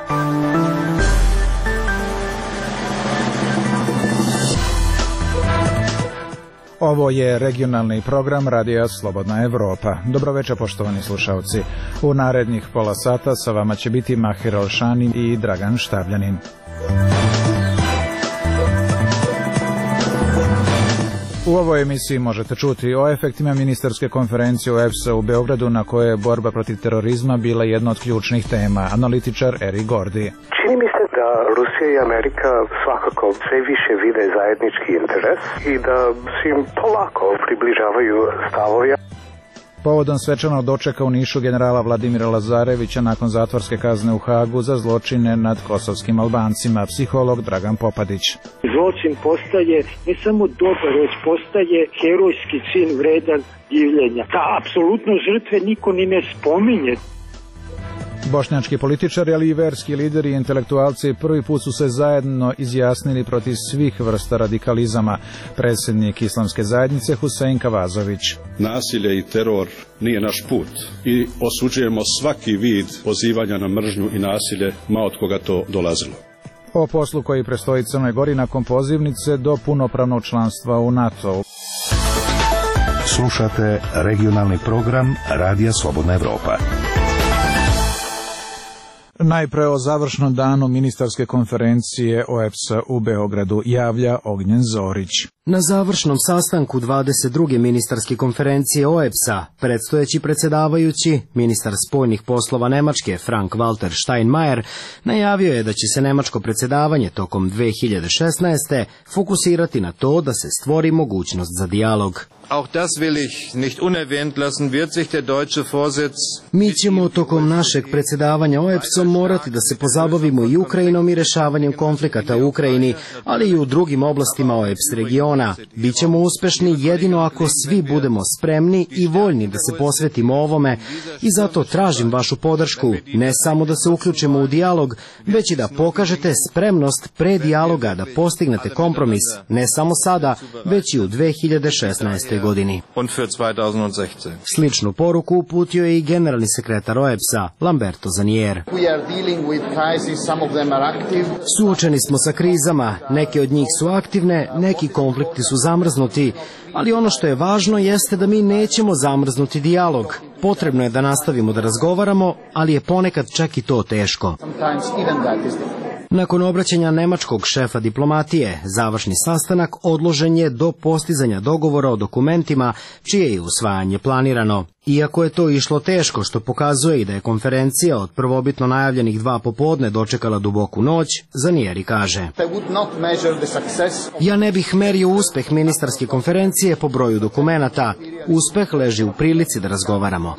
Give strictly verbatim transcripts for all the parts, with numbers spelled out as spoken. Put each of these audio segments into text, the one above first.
Ovo je regionalni program Radija Slobodna Evropa. Dobroveče, poštovani slušalci. U narednih pola sata sa vama će biti Mahir Alšani i Dragan Štavljanin. U ovoj emisiji možete čuti o efektima ministarske konferencije o E P S-a u Beogradu, na kojoj je borba protiv terorizma bila jedna od ključnih tema. Analitičar Eri Gordi. Čini mi se da Rusija i Amerika svakako sve više vide zajednički interes i da se im polako približavaju stavovi. Povodom svečanog dočeka u Nišu generala Vladimira Lazarevića nakon zatvorske kazne u Hagu za zločine nad kosovskim Albancima, psiholog Dragan Popadić. Zločin postaje ne samo dobar, već postaje herojski čin vredan divljenja. Da, apsolutno žrtve niko ni ne spominje. Bošnjački političari, ali i verski lideri i intelektualci prvi put su se zajedno izjasnili protiv svih vrsta radikalizama. Predsjednik Islamske zajednice Husein Kavazović. Nasilje i teror nije naš put i osuđujemo svaki vid pozivanja na mržnju i nasilje, ma od koga to dolazilo. O poslu koji prestoji Crnoj Gori nakon pozivnice do punopravnog članstva u NATO. Slušate regionalni program Radija Slobodna Evropa. Najpre o završnom danu ministarske konferencije o E P S-a u Beogradu javlja Ognjen Zorić. Na završnom sastanku dvadeset druge ministarske konferencije o E P S-a, predstojeći predsjedavajući, ministar spoljnih poslova Nemačke Frank-Walter Steinmeier najavio je da će se nemačko predsjedavanje tokom dve hiljade šesnaeste. fokusirati na to da se stvori mogućnost za dijalog. Auch das will ich nicht unerwähnt lassen, wird sich der deutsche Vorsitz... Mi ćemo tokom našeg predsjedavanja o E P S-om morati da se pozabavimo i Ukrajinom i rešavanjem konflikata u Ukrajini, ali i u drugim oblastima o E P S regiona. Bićemo uspešni jedino ako svi budemo spremni i voljni da se posvetimo ovome i zato tražim vašu podršku, ne samo da se uključimo u dijalog, već i da pokažete spremnost pre dijaloga da postignete kompromis, ne samo sada, već i u dve hiljade šesnaestoj. godini. Sličnu poruku uputio je i generalni sekretar o E P S-a Lamberto Zanier. Suočeni smo sa krizama, neke od njih su aktivne, neki konflikti su zamrznuti, ali ono što je važno jeste da mi nećemo zamrznuti dijalog. Potrebno je da nastavimo da razgovaramo, ali je ponekad čak i to teško. Nakon obraćanja nemačkog šefa diplomatije, završni sastanak odložen je do postizanja dogovora o dokumentima, čije je usvajanje planirano. Iako je to išlo teško, što pokazuje i da je konferencija od prvobitno najavljenih dva popodne dočekala duboku noć, Zanieri kaže: Ja ne bih merio uspeh ministarske konferencije po broju dokumenata. Uspeh leži u prilici da razgovaramo.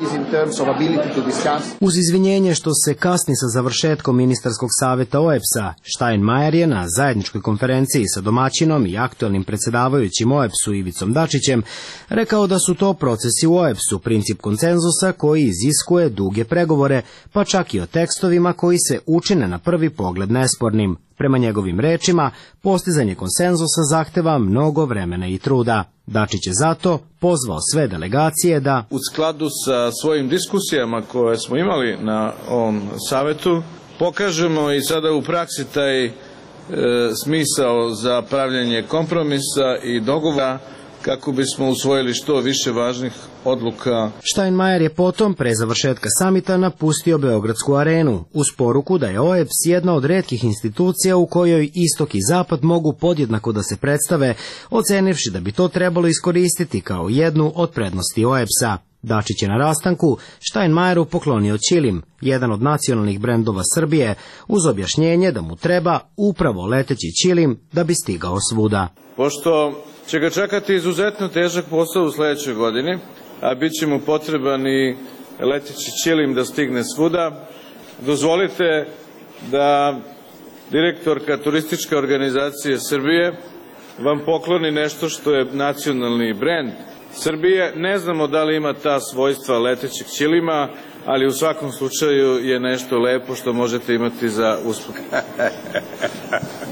Uz izvinjenje što se kasni sa završetkom ministarskog saveta o E P S-a, Steinmeier je na zajedničkoj konferenciji sa domaćinom i aktuelnim predsjedavajućim o E P S-u Ivicom Dačićem rekao da su to procesi u o E P S-u princip konsenzusa koji iziskuje duge pregovore, pa čak i o tekstovima koji se učine na prvi pogled nespornim. Prema njegovim rečima, postizanje konsenzusa zahteva mnogo vremena i truda. Dačić je zato pozvao sve delegacije da u skladu sa svojim diskusijama koje smo imali na ovom savetu pokažemo i sada u praksi taj e, smisao za pravljanje kompromisa i dogovora kako bismo usvojili što više važnih odluka. Steinmeier je potom, pre završetka samita, napustio Beogradsku arenu, uz poruku da je o E P S jedna od retkih institucija u kojoj istok i zapad mogu podjednako da se predstave, ocenivši da bi to trebalo iskoristiti kao jednu od prednosti o E P S-a. Dačić je na rastanku Steinmeieru poklonio ćilim, jedan od nacionalnih brendova Srbije, uz objašnjenje da mu treba upravo leteći ćilim da bi stigao svuda. Pošto će ga čekati izuzetno težak posao u sledećoj godini, a bit će mu potreban i leteći ćilim da stigne svuda, dozvolite da direktorka Turističke organizacije Srbije vam pokloni nešto što je nacionalni brend Srbije. Ne znamo da li ima ta svojstva letećeg ćilima, ali u svakom slučaju je nešto lepo što možete imati za uspeh.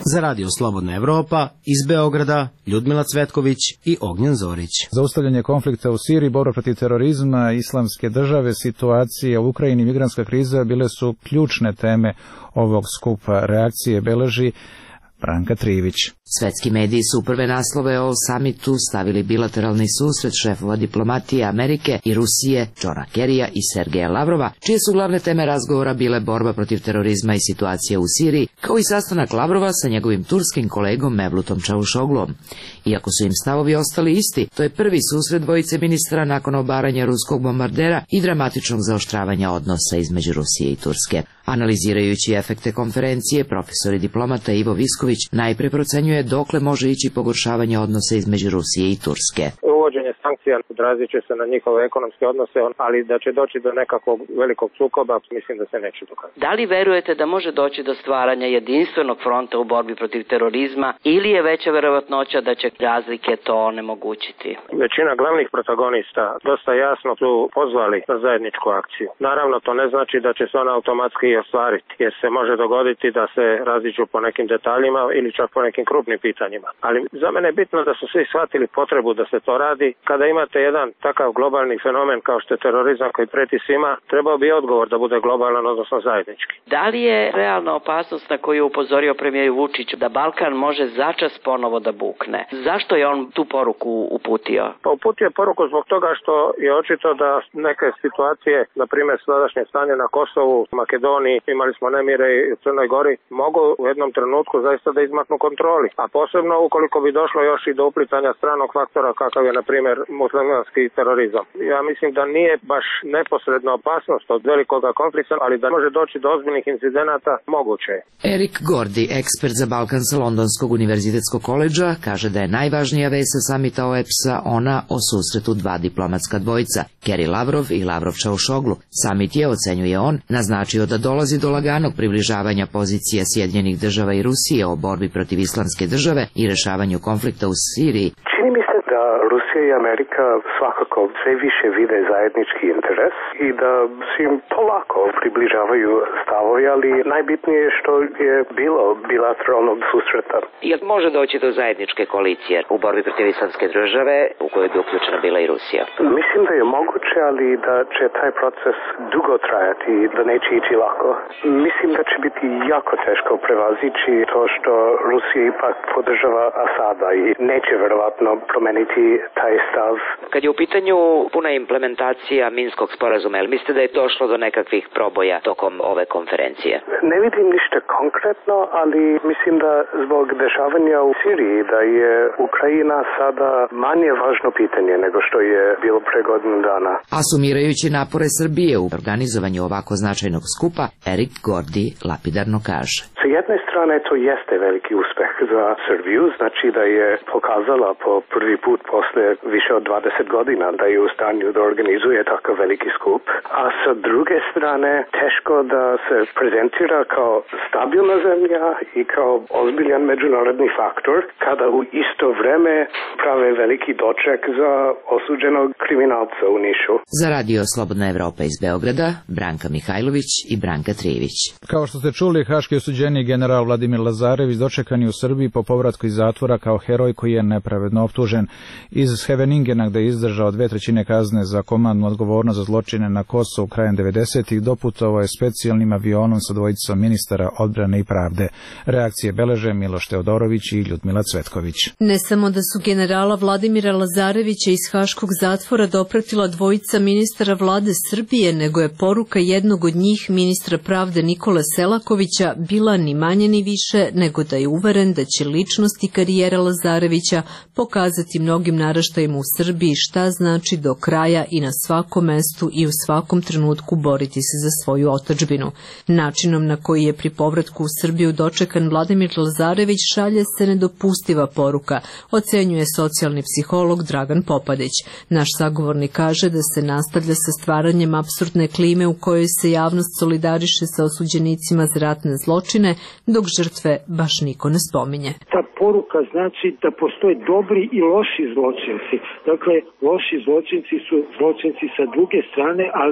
Za Radio Slobodna Evropa, iz Beograda, Ljudmila Cvetković i Ognjen Zorić. Zaustavljanje konflikta u Siriji, borba protiv terorizma, islamske države, situacija u Ukrajini, migrantska kriza bile su ključne teme ovog skupa. Reakcije beleži Branka Trivić. Svetski mediji su u prve naslove o samitu stavili bilateralni susret šefova diplomatije Amerike i Rusije, Johna Kerrya i Sergeja Lavrova, čije su glavne teme razgovora bile borba protiv terorizma i situacija u Siriji, kao i sastanak Lavrova sa njegovim turskim kolegom Mevlutom Čavuşoglom. Iako su im stavovi ostali isti, to je prvi susret dvojice ministra nakon obaranja ruskog bombardera i dramatičnog zaoštravanja odnosa između Rusije i Turske. Analizirajući efekte konferencije, profesor i diplomata Ivo Visković najpre procenjuje dokle može ići pogoršavanje odnosa između Rusije i Turske. Uvođenje sankcija odrazit će se na njihove ekonomske odnose, ali da će doći do nekakvog velikog sukoba, mislim da se neće dokazati. Da li verujete da može doći do stvaranja jedinstvenog fronta u borbi protiv terorizma ili je veća verovatnoća da će razlike to onemogućiti? Većina glavnih protagonista dosta jasno su pozvali na zajedničku akciju. Naravno, to ne znači da će se ona automatski i ostvariti, jer se može dogoditi da se raziđu po nekim detaljima ili čak po nekim krupnim pitanjima. Ali za mene je bitno da su svi shvatili potrebu da se to radi. Kada imate jedan takav globalni fenomen kao što je terorizam koji preti svima, trebao bi odgovor da bude globalan, odnosno zajednički. Da li je realna opasnost na koju je upozorio premijer Vučić da Balkan može začas ponovo da bukne? Zašto je on tu poruku uputio? Pa uputio je poruku zbog toga što je očito da neke situacije, na primjer sadašnje stanje na Kosovu, Makedoniji, imali smo nemire i u Crnoj Gori, mogu u jednom trenutku zaista da izmaknu kontroli. A posebno ukoliko bi došlo još i do uplitanja stranog faktora kakav je na primjer muslimanski terorizam. Ja mislim da nije baš neposredna opasnost od velikog konflikta, ali da može doći do ozbiljnih incidenata, moguće je. Erik Gordi, ekspert za Balkan sa Londonskog univerzitetskog koledža, kaže da je najvažnija vest sa samita O E P S-a ona o susretu dva diplomatska dvojica, Kerry Lavrov i Lavrov Čavuşoglu. Samit je, ocenjuje on, naznačio da dolazi do laganog približavanja pozicija Sjedinjenih država i Rusije o borbi protiv islamske države i rešavanju konflikta u Siriji. Čini mi se da Rusija i Amerika svakako sve više vide zajednički interes i da se im polako približavaju stavovi, ali najbitnije je što je bilo bilateralnog susreta. Jel može doći do zajedničke koalicije u borbi protiv islamske države u kojoj bi uključena bila i Rusija? Mislim da je moguće, ali da će taj proces dugo trajati i da neće ići lako. Mislim da će biti jako teško prevazići to što Rusija ipak podržava Asada i neće verovatno promeniti taj stav. Kad je u pitanju puna implementacija Minskog sporazuma, jel mislite da je došlo do nekakvih proboja tokom ove konferencije? Ne vidim ništa konkretno, ali mislim da zbog dešavanja u Siriji da je Ukrajina sada manje važno pitanje nego što je bilo pre godinu dana. A sumirajući napore Srbije u organizovanju ovako značajnog skupa, Erik Gordi lapidarno kaže. Sa jedne strane to jeste veliki uspeh za Srbiju, znači da je pokazala po prvi put posle više od dvadeset godina da je u stanju da organizuje takav veliki skup, a sa druge strane teško da se prezentira kao stabilna zemlja i kao ozbiljan međunarodni faktor kada u isto vreme prave veliki doček za osuđenog kriminalca u Nišu. Za Radio Slobodna Evropa iz Beograda, Branka Mihajlović i Branka Trivić. Kao što ste čuli, haški osuđeni general Vladimir Lazarević dočekan je u Srbiji po povratku iz zatvora kao heroj koji je nepravedno optužen. Iz Scheveningena, gde je izdržao dve trećine kazne za komandnu odgovornost za zločine na Kosovu krajem devedesetih, doputovao je specijalnim avionom sa dvojicom ministara odbrane i pravde. Reakcije beleže Miloš Teodorović i Ljudmila Cvetković. Ne samo da su generala Vladimira Lazarevića iz haškog zatvora dopratila dvojica ministara vlade Srbije, nego je poruka jednog od njih, ministra pravde Nikole Selakovića, bila ni manje ni više nego da je uveren da će ličnost i karijera Lazarevića pokazati mnogim naraštajima u Srbiji šta znači do kraja i na svakom mestu i u svakom trenutku boriti se za svoju otadžbinu. Načinom na koji je pri povratku u Srbiju dočekan Vladimir Lazarević šalje se nedopustiva poruka, ocenjuje socijalni psiholog Dragan Popadić. Naš sagovornik kaže da se nastavlja sa stvaranjem apsurdne klime u kojoj se javnost solidariše sa osuđenicima za ratne zločine, dok žrtve baš niko ne spominje. Ta poruka znači da postoje dobri i loši zločinci. Dakle, loši zločinci su zločinci sa druge strane, ali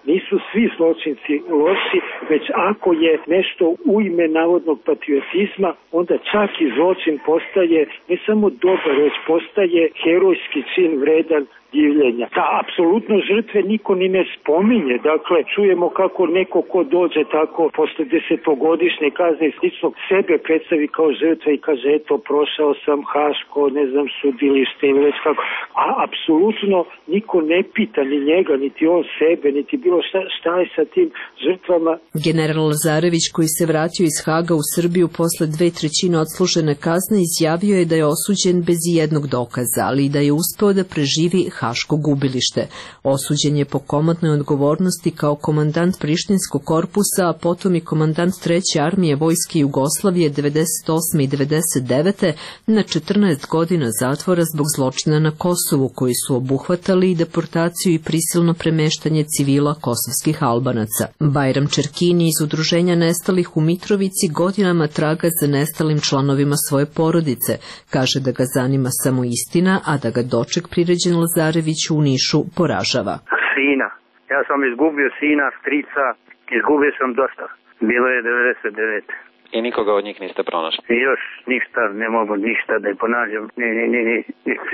nisu svi zločinci loši, već ako je nešto u ime navodnog patriotizma, onda čak i zločin postaje ne samo dobar, već postaje herojski čin vredan divljenja. Da, apsolutno žrtve niko ni ne spominje. Dakle, čujemo kako neko ko dođe tako posle desetogodišnje kazne i sličnog sebe predstavi kao žrtve i kaže, eto, prošao sam Haško, ne znam, sudilište ili već kako. A apsolutno niko ne pita ni njega, niti on sebe, niti bilo šta, šta je sa tim žrtvama. General Lazarević, koji se vratio iz Haga u Srbiju posle dve trećine odslužene kazne, izjavio je da je osuđen bez jednog dokaza, ali i da je uspeo da preživi Haško gubilište. Osuđen je po komandnoj odgovornosti kao komandant Prištinskog korpusa, a potom i komandant treće armije Vojske Jugoslavije devedeset osme i devedeset devete na četrnaest godina zatvora zbog zločina na Kosovu, koji su obuhvatali i deportaciju i prisilno premeštanje civila kosovskih Albanaca. Bajram Čerkini iz Udruženja nestalih u Mitrovici godinama traga za nestalim članovima svoje porodice. Kaže da ga zanima samo istina, a da ga doček priređen Lazarević u Nišu poražava. Sina. Ja sam izgubio sina, strica, izgubio sam dosta. Bilo je devedeset devete. I nikoga od njih niste pronašli? Još ništa, ne mogu ništa da je ponađam. Ne, ne, ne, ne.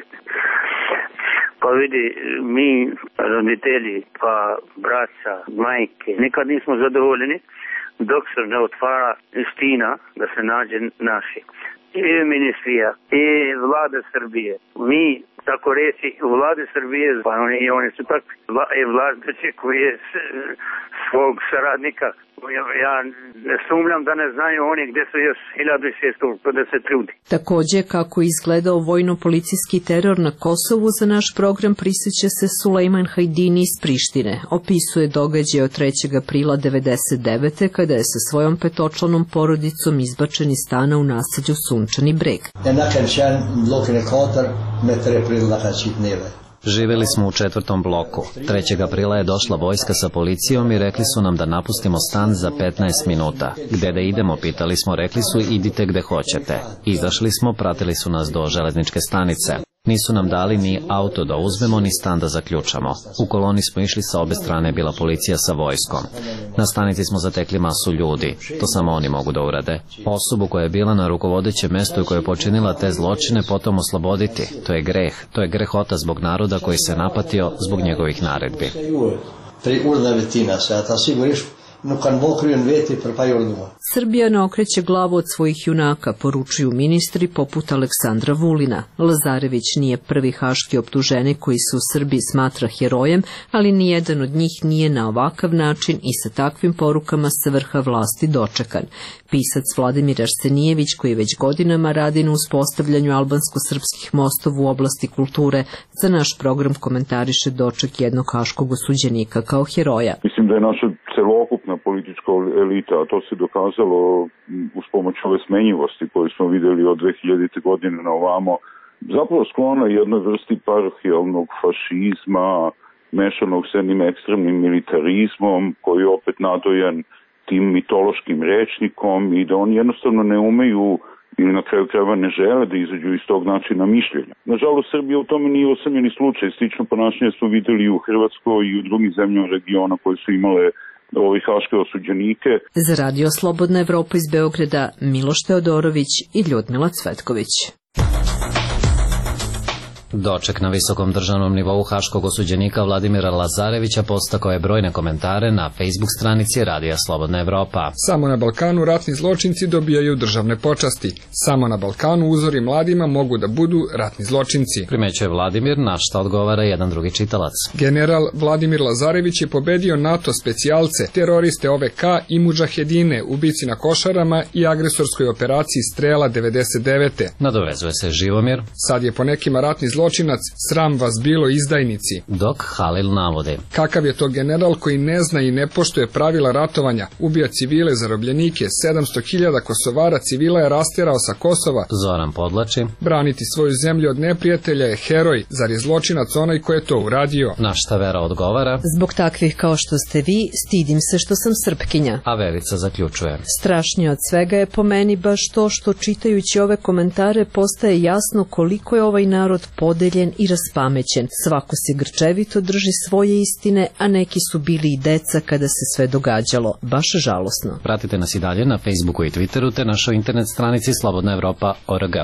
Pa vidi, mi roditelji, pa braća, majke, nikad nismo zadovoljeni dok se ne otvara istina da se nađe naši. I ministrija, i vlade Srbije. Mi, tako reći, vlade Srbije, pa oni, oni su tak i vladaće koji je svog saradnika. Ja, ja ne sumnjam da ne znaju oni gde su još hiljadu šesto pedeset ljudi. Takođe, kako je izgledao vojno-policijski teror na Kosovu, za naš program prisjeća se Sulejman Hajdini iz Prištine. Opisuje događaj od trećeg aprila devedeset devete kada je sa svojom petočlanom porodicom izbačen iz stana u naselju Sunčani Breg. Živjeli smo u četvrtom bloku. trećeg aprila je došla vojska sa policijom i rekli su nam da napustimo stan za petnaest minuta. Gde da idemo, pitali smo, rekli su idite gde hoćete. Izašli smo, pratili su nas do železničke stanice. Nisu nam dali ni auto da uzmemo, ni stan da zaključamo. U koloni smo išli, sa obe strane je bila policija sa vojskom. Na stanici smo zatekli masu ljudi. To samo oni mogu da urade. Osobu koja je bila na rukovodećem mestu i koja je počinila te zločine potom osloboditi. To je greh. To je grehota zbog naroda koji se napatio zbog njegovih naredbi. Srbija ne okreće glavu od svojih junaka, poručuju ministri poput Aleksandra Vulina. Lazarević nije prvi haški optuženik koji se u Srbiji smatra herojem, ali nijedan od njih nije na ovakav način i sa takvim porukama sa vrha vlasti dočekan. Pisac Vladimir Arsenijević, koji već godinama radi na uspostavljanju albansko-srpskih mostova u oblasti kulture, za naš program komentariše doček jednog haškog osuđenika kao heroja. Mislim da je naša celokupna politička elita, a to se dokazalo uz pomoć ove smenjivosti koje smo videli od dve hiljadite godine na ovamo, zapravo sklona jednoj vrsti parohijalnog fašizma, mešanog s jednim ekstremnim militarizmom, koji je opet nadojan tim mitološkim rečnikom i da oni jednostavno ne umeju ili na kraju krajeva ne žele da izađu iz tog načina mišljenja. Nažalost, Srbija u tome nije osamljeni slučaj. Slično ponašanje smo videli i u Hrvatskoj i u drugim zemljama regiona koje su imale ovih haške osuđenike. Za Radio Slobodna Evropa iz Beograda, Miloš Teodorović i Ljudmila Cvetković. Doček na visokom državnom nivou haškog osuđenika Vladimira Lazarevića postakao je brojne komentare na Facebook stranici Radija Slobodna Evropa. Samo na Balkanu ratni zločinci dobijaju državne počasti. Samo na Balkanu uzori mladima mogu da budu ratni zločinci. Primećuje Vladimir, na šta odgovara jedan drugi čitalac. General Vladimir Lazarević je pobedio NATO specijalce, teroriste O V K i mudžahedine, ubici na Košarama i agresorskoj operaciji Strela devedeset devete. Nadovezuje se Živomir. Sad je po nekima ratni zločinac, sram vas bilo izdajnici. Dok Halil navodi. Kakav je to general koji ne zna i ne poštuje pravila ratovanja, ubija civile, zarobljenike, sedamsto hiljada Kosovara civila je rasterao sa Kosova. Zoran podlači. Braniti svoju zemlju od neprijatelja je heroj, zar je zločinac onaj ko je to uradio? Na šta Vera odgovara. Zbog takvih kao što ste vi, stidim se što sam Srpkinja. A Verica zaključuje. Strašnije od svega je po meni baš to što čitajući ove komentare postaje jasno koliko je ovaj narod pod podeljen i raspamećen. Svako se grčevito drži svoje istine, a neki su bili i deca kada se sve događalo. Baš žalosno. Pratite nas i dalje na Facebooku i Twitteru te našoj internet stranici slobodna evropa tačka org.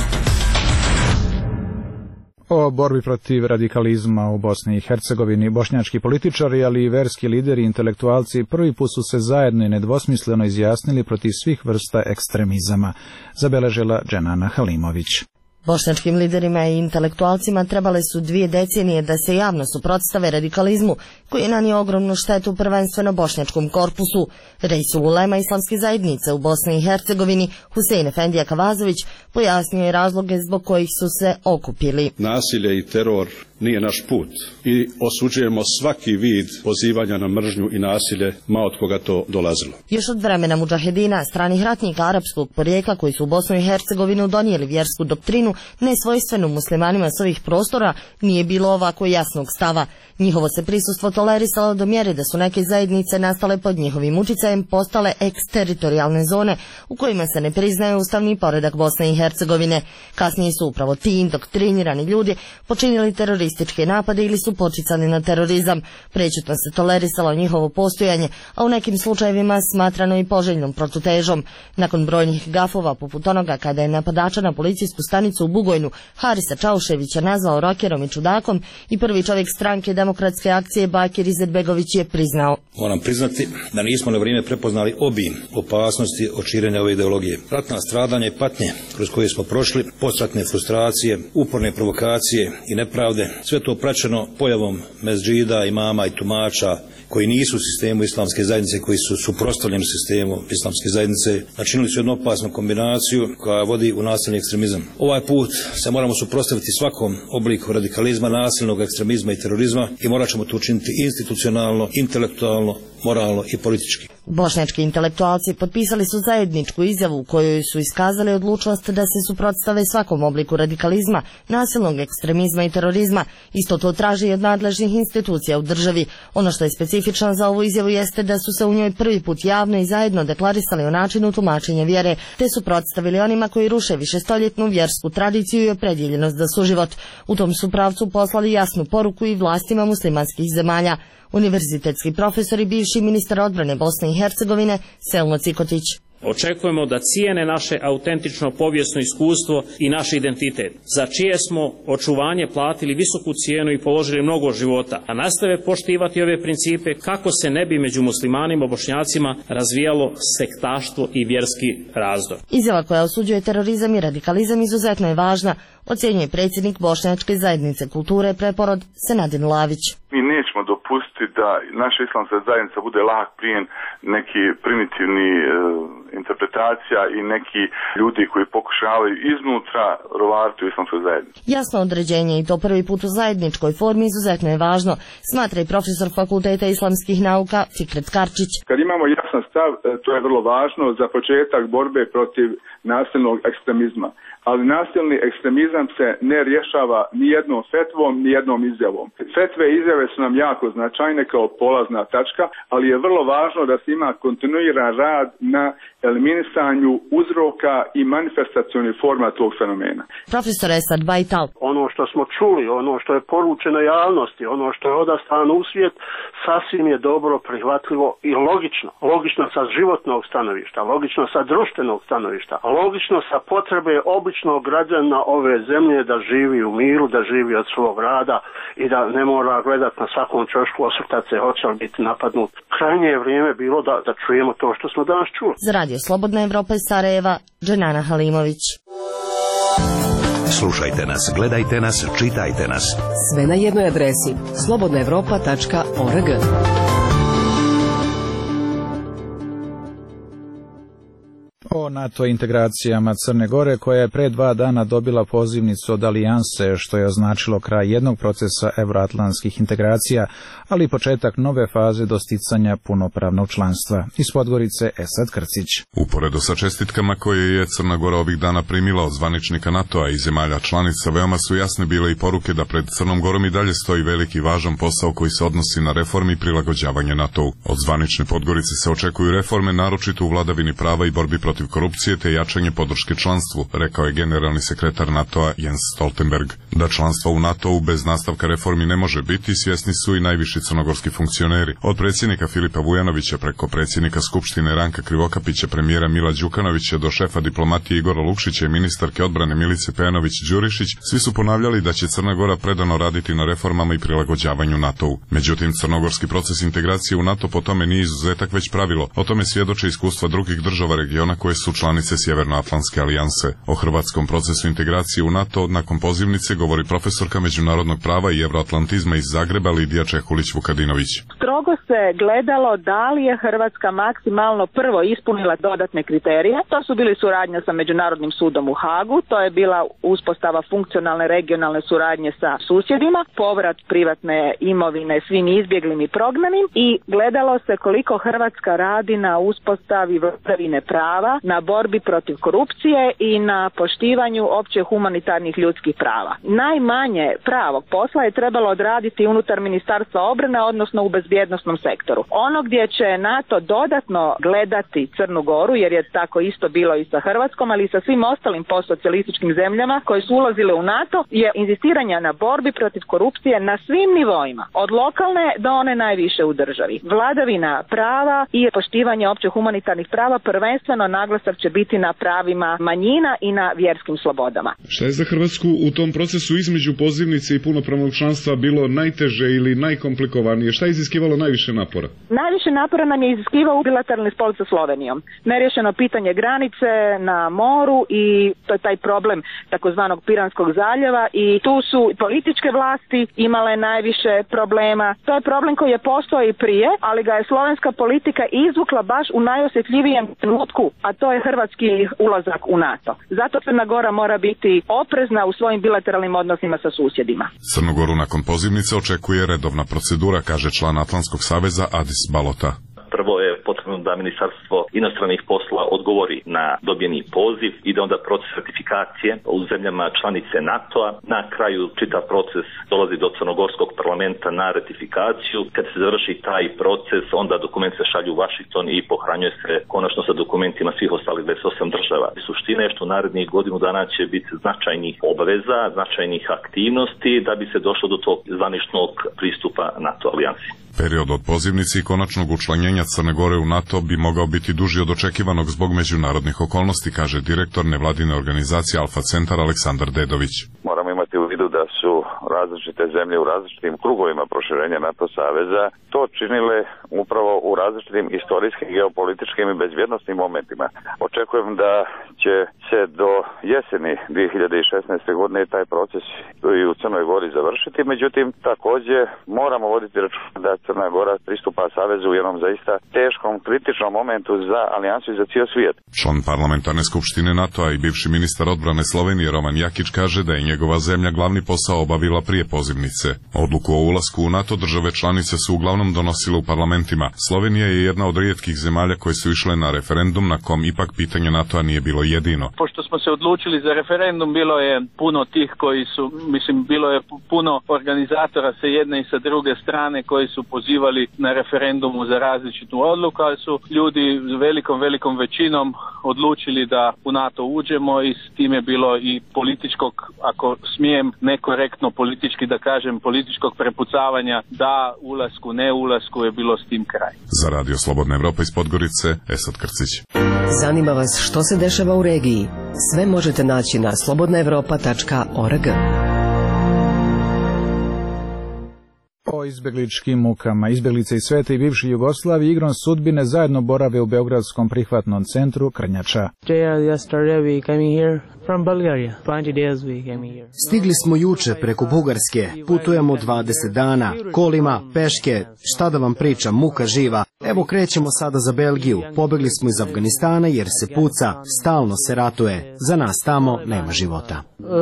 O borbi protiv radikalizma u Bosni i Hercegovini bošnjački političari, ali i verski lideri i intelektualci prvi put su se zajedno i nedvosmisleno izjasnili protiv svih vrsta ekstremizama, zabeležila Dženana Halimović. Bošnjačkim liderima i intelektualcima trebale su dvije decenije da se javno suprotstave radikalizmu, koji je nanio ogromnu štetu prvenstveno bošnjačkom korpusu. Reisul ulema islamske zajednice u Bosni i Hercegovini, Husein Efendija Kavazović, pojasnio je razloge zbog kojih su se okupili. Nasilje i teror nije naš put i osuđujemo svaki vid pozivanja na mržnju i nasilje, ma od koga to dolazilo. Još od vremena mudžahedina, stranih ratnika arapskog porijekla koji su u Bosnu i Hercegovinu donijeli vjersku doktrinu nesvojstvenu muslimanima s ovih prostora, nije bilo ovako jasnog stava. Njihovo se prisustvo tolerisalo do mjere da su neke zajednice nastale pod njihovim uticajem postale eksteritorijalne zone u kojima se ne priznaje ustavni poredak Bosne i Hercegovine. Kasnije su upravo ti indoktrinirani ljudi počinili terorističke napade ili su počicani na terorizam. Prečutno se tolerisalo njihovo postojanje, a u nekim slučajevima smatrano i poželjnom protutežom. Nakon brojnih gafova, poput onoga kada je napadača na policijsku stanicu u Bugojnu Harisa Čauševića nazvao rokerom i čudakom, i prvi čovjek stranke Demokratske akcije Bakir Izetbegović je priznao: Moram priznati da nismo na vrijeme prepoznali obim opasnosti od širenja ove ideologije. Ratna stradanja i patnje kroz koje smo prošli, posratne frustracije, uporne provokacije i nepravde, sve to praćeno pojavom mezđida, imama i tumača koji nisu u sistemu islamske zajednice, koji su suprotstavljeni sistemu islamske zajednice, načinili su jednu opasnu kombinaciju koja vodi u nasilni ekstremizam. Ovaj put se moramo suprotstaviti svakom obliku radikalizma, nasilnog ekstremizma i terorizma i morat ćemo to učiniti institucionalno, intelektualno, moralno i politički. Bošnjački intelektualci potpisali su zajedničku izjavu u kojoj su iskazali odlučnost da se suprotstave svakom obliku radikalizma, nasilnog ekstremizma i terorizma. Isto to traži i od nadležnih institucija u državi. Ono što je specifično za ovu izjavu jeste da su se u njoj prvi put javno i zajedno deklarisali o načinu tumačenja vjere, te suprotstavili onima koji ruše višestoljetnu vjersku tradiciju i opredjeljenost za suživot. U tom su pravcu poslali jasnu poruku i vlastima muslimanskih zemalja. Univerzitetski profesor i bivši ministar odbrane Bosne i Hercegovine Selmo Cikotić. Očekujemo da cijene naše autentično povijesno iskustvo i naš identitet, za čije smo očuvanje platili visoku cijenu i položili mnogo života, a nastave poštivati ove principe kako se ne bi među muslimanima i bošnjacima razvijalo sektaštvo i vjerski razdor. Izjava koja osuđuje terorizam i radikalizam izuzetno je važna, ocjenjuje predsjednik Bošnjačke zajednice kulture Preporod Senadin Lavić. Mi nećemo dopustiti da naša islamska zajednica bude lahak plijen neki primitivni e, interpretacija i neki ljudi koji pokušavaju iznutra rovariti u islamskoj zajednici. Jasno određenje, i to prvi put u zajedničkoj formi, izuzetno je važno, smatra i profesor Fakulteta islamskih nauka Fikret Karčić. Kad imamo jasan stav, to je vrlo važno za početak borbe protiv nasilnog ekstremizma. Ali nasilni ekstremizam se ne rješava ni jednom fetvom, ni jednom izjavom. Fetve i izjave su nam jako značajne kao polazna tačka, ali je vrlo važno da se ima kontinuiran rad na eliminisanju uzroka i manifestacionih forma tog fenomena. Profesor Esad Bajtal. Ono što smo čuli, ono što je poručeno javnosti, ono što je odastrano u svijet, sasvim je dobro, prihvatljivo i logično. Logično sa životnog stanovišta, logično sa društvenog stanovišta, logično sa potrebe običnog građana ove zemlje da živi u miru, da živi od svog rada i da ne mora gledat na svakom čošku, osvrtat se hoće li biti napadnut. Krajnje je vrijeme bilo da, da čujemo to što smo danas čuli. Za Radio Slobodna Evropa iz Sarajeva, Dženana Halimović. Slušajte nas, gledajte nas, čitajte nas. Sve na jednoj adresi slobodna evropa tačka org. O NATO integracijama Crne Gore, koja je pre dva dana dobila pozivnicu od Alijanse, što je označilo kraj jednog procesa evroatlantskih integracija, ali i početak nove faze dosticanja punopravnog članstva. Iz Podgorice Esad Krcić. Uporedo sa čestitkama koje je Crna Gora ovih dana primila od zvaničnika NATO-a i zemalja članica, veoma su jasne bile i poruke da pred Crnom Gorom i dalje stoji veliki važan posao koji se odnosi na reformi i prilagođavanje NATO-u. Od zvanične Podgorice se očekuju reforme, naročito u vladavini prava i borbi protiv protiv korupcije te jačanje podrške članstvu, rekao je generalni sekretar NATO-a Jens Stoltenberg. Da članstvo u NATO-u bez nastavka reformi ne može biti, svjesni su i najviši crnogorski funkcioneri. Od predsjednika Filipa Vujanovića preko predsjednika Skupštine Ranka Krivokapića, premijera Mila Đukanovića do šefa diplomatije Igora Lukšića i ministarke odbrane Milice Pejanović-Đurišić, svi su ponavljali da će Crna Gora predano raditi na reformama i prilagođavanju NATO-u. Međutim, crnogorski proces integracije u NATO po tome nije izuzetak već pravilo. O tome svjedoče iskustva drugih država regiona koje su članice Sjevernoatlantske alijanse. O hrvatskom procesu integracije u NATO nakon pozivnice govori profesorka međunarodnog prava i evroatlantizma iz Zagreba Lidija Čehulić-Vukadinović. Strogo se gledalo da li je Hrvatska maksimalno prvo ispunila dodatne kriterije. To su bili suradnja sa Međunarodnim sudom u Hagu, to je bila uspostava funkcionalne regionalne suradnje sa susjedima, povrat privatne imovine svim izbjeglim i prognanim i gledalo se koliko Hrvatska radi na uspostavi vladavine prava, na borbi protiv korupcije i na poštivanju opće humanitarnih ljudskih prava. Najmanje pravog posla je trebalo odraditi unutar Ministarstva obrane, odnosno u bezbjednosnom sektoru. Ono gdje će NATO dodatno gledati Crnu Goru, jer je tako isto bilo i sa Hrvatskom, ali i sa svim ostalim postsocijalističkim zemljama koje su ulazile u NATO, je inzistiranje na borbi protiv korupcije na svim nivoima, od lokalne do one najviše u državi. Vladavina prava i poštivanje opće humanitarnih prava, prvenstveno naglasak će biti na pravima manjina i na vjerskim slobodama. Šta je za Hrvatsku u tom procesu između pozivnice i punopravnog članstva bilo najteže ili najkomplikovanije? Šta je iziskivalo najviše napora? Najviše napora nam je iziskivao bilateralni spor sa Slovenijom. Nerješeno pitanje granice na moru i to je taj problem takozvanog Piranskog zaljeva i tu su političke vlasti imale najviše problema. To je problem koji je postojao i prije, ali ga je slovenska politika izvukla baš u najosjetljivijem trenutku, a to je hrvatski ulazak u NATO. Zato Crna Gora mora biti oprezna u svojim bilateralnim odnosima sa susjedima. Crnogoru nakon pozivnice očekuje redovna procedura, kaže član Atlantskog saveza Adis Balota. Prvo je potrebno da Ministarstvo inostranih posla odgovori na dobijeni poziv i da onda proces ratifikacije u zemljama članice NATO-a. Na kraju čitav proces dolazi do crnogorskog parlamenta na ratifikaciju. Kad se završi taj proces, onda dokument se šalju u Washington i pohranjuje se konačno sa dokumentima svih ostalih dvadeset osam država. Suština je što narednih godinu dana će biti značajnih obaveza, značajnih aktivnosti da bi se došlo do tog zvaničnog pristupa NATO alijansi. Period od pozivnice i konačnog učlanjenja Crne Gore u NATO bi mogao biti duži od očekivanog zbog međunarodnih okolnosti, kaže direktor nevladine organizacije Alfa Centar Aleksandar Dedović. Moramo imati u vidu da su različite zemlje u različitim krugovima proširenja NATO saveza to činile upravo u različitim istorijskim, geopolitičkim i bezbjednosnim momentima. Očekujem da će se do jeseni dvije hiljade šesnaeste. godine taj proces i u Crnoj Gori završiti, međutim također moramo voditi računa da Crna Gora pristupa savezu u jednom zaista teškom, kritičnom momentu za alijansu i za cijel svijet. Član parlamentarne skupštine NATO-a i bivši ministar odbrane Slovenije Roman Jakić kaže da je njegova zemlja glavni posao obavila prije pozivnice. Odluku o ulasku u NATO države članice su uglavnom donosile u parlamentima. Slovenija je jedna od rijetkih zemalja koje su išle na referendum na kom ipak pitanje NATO-a nije bilo jedino. Pošto smo se odlučili za referendum, bilo je puno tih koji su, mislim, bilo je puno organizatora sa jedne i sa druge strane koji su pozivali na referendumu za različitu odluku, ali su ljudi velikom, velikom većinom odlučili da u NATO uđemo i s tim je bilo i političkog, ako smijem nekorektno politički da kažem, političkog prepucavanja da ulasku, ne ulasku je bilo s tim kraj. Za Radio Slobodna Evropa iz Podgorice, Esad Krcić. Zanima vas što se dešava u regiji? Sve možete naći na slobodna evropa tačka org. O izbjegličkim mukama. Izbjeglice iz sveta i bivše Jugoslavije igrom sudbine zajedno borave u Beogradskom prihvatnom centru Krnjača. Stigli smo juče preko Bugarske, putujemo dvadeset dana, kolima, peške, šta da vam pričam, muka živa. Evo krećemo sada za Belgiju, pobegli smo iz Afganistana jer se puca, stalno se ratuje, za nas tamo nema života.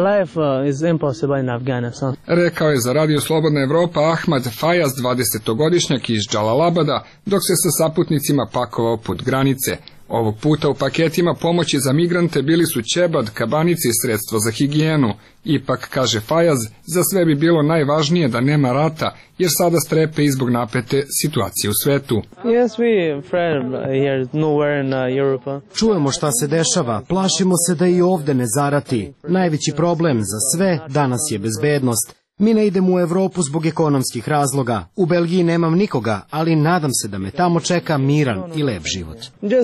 Rekao je za Radio Slobodna Evropa Ahmad Fajaz, dvadesetogodišnjak iz Džalalabada, dok se sa saputnicima pakovao put granice. Ovog puta u paketima pomoći za migrante bili su ćebad, kabanice i sredstvo za higijenu. Ipak, kaže Fajaz, za sve bi bilo najvažnije da nema rata, jer sada strepe i zbog napete situacije u svetu. Čujemo šta se dešava, plašimo se da i ovde ne zarati. Najveći problem za sve danas je bezbednost. Mi ne idemo u Evropu zbog ekonomskih razloga. U Belgiji nemam nikoga, ali nadam se da me tamo čeka miran i lep život.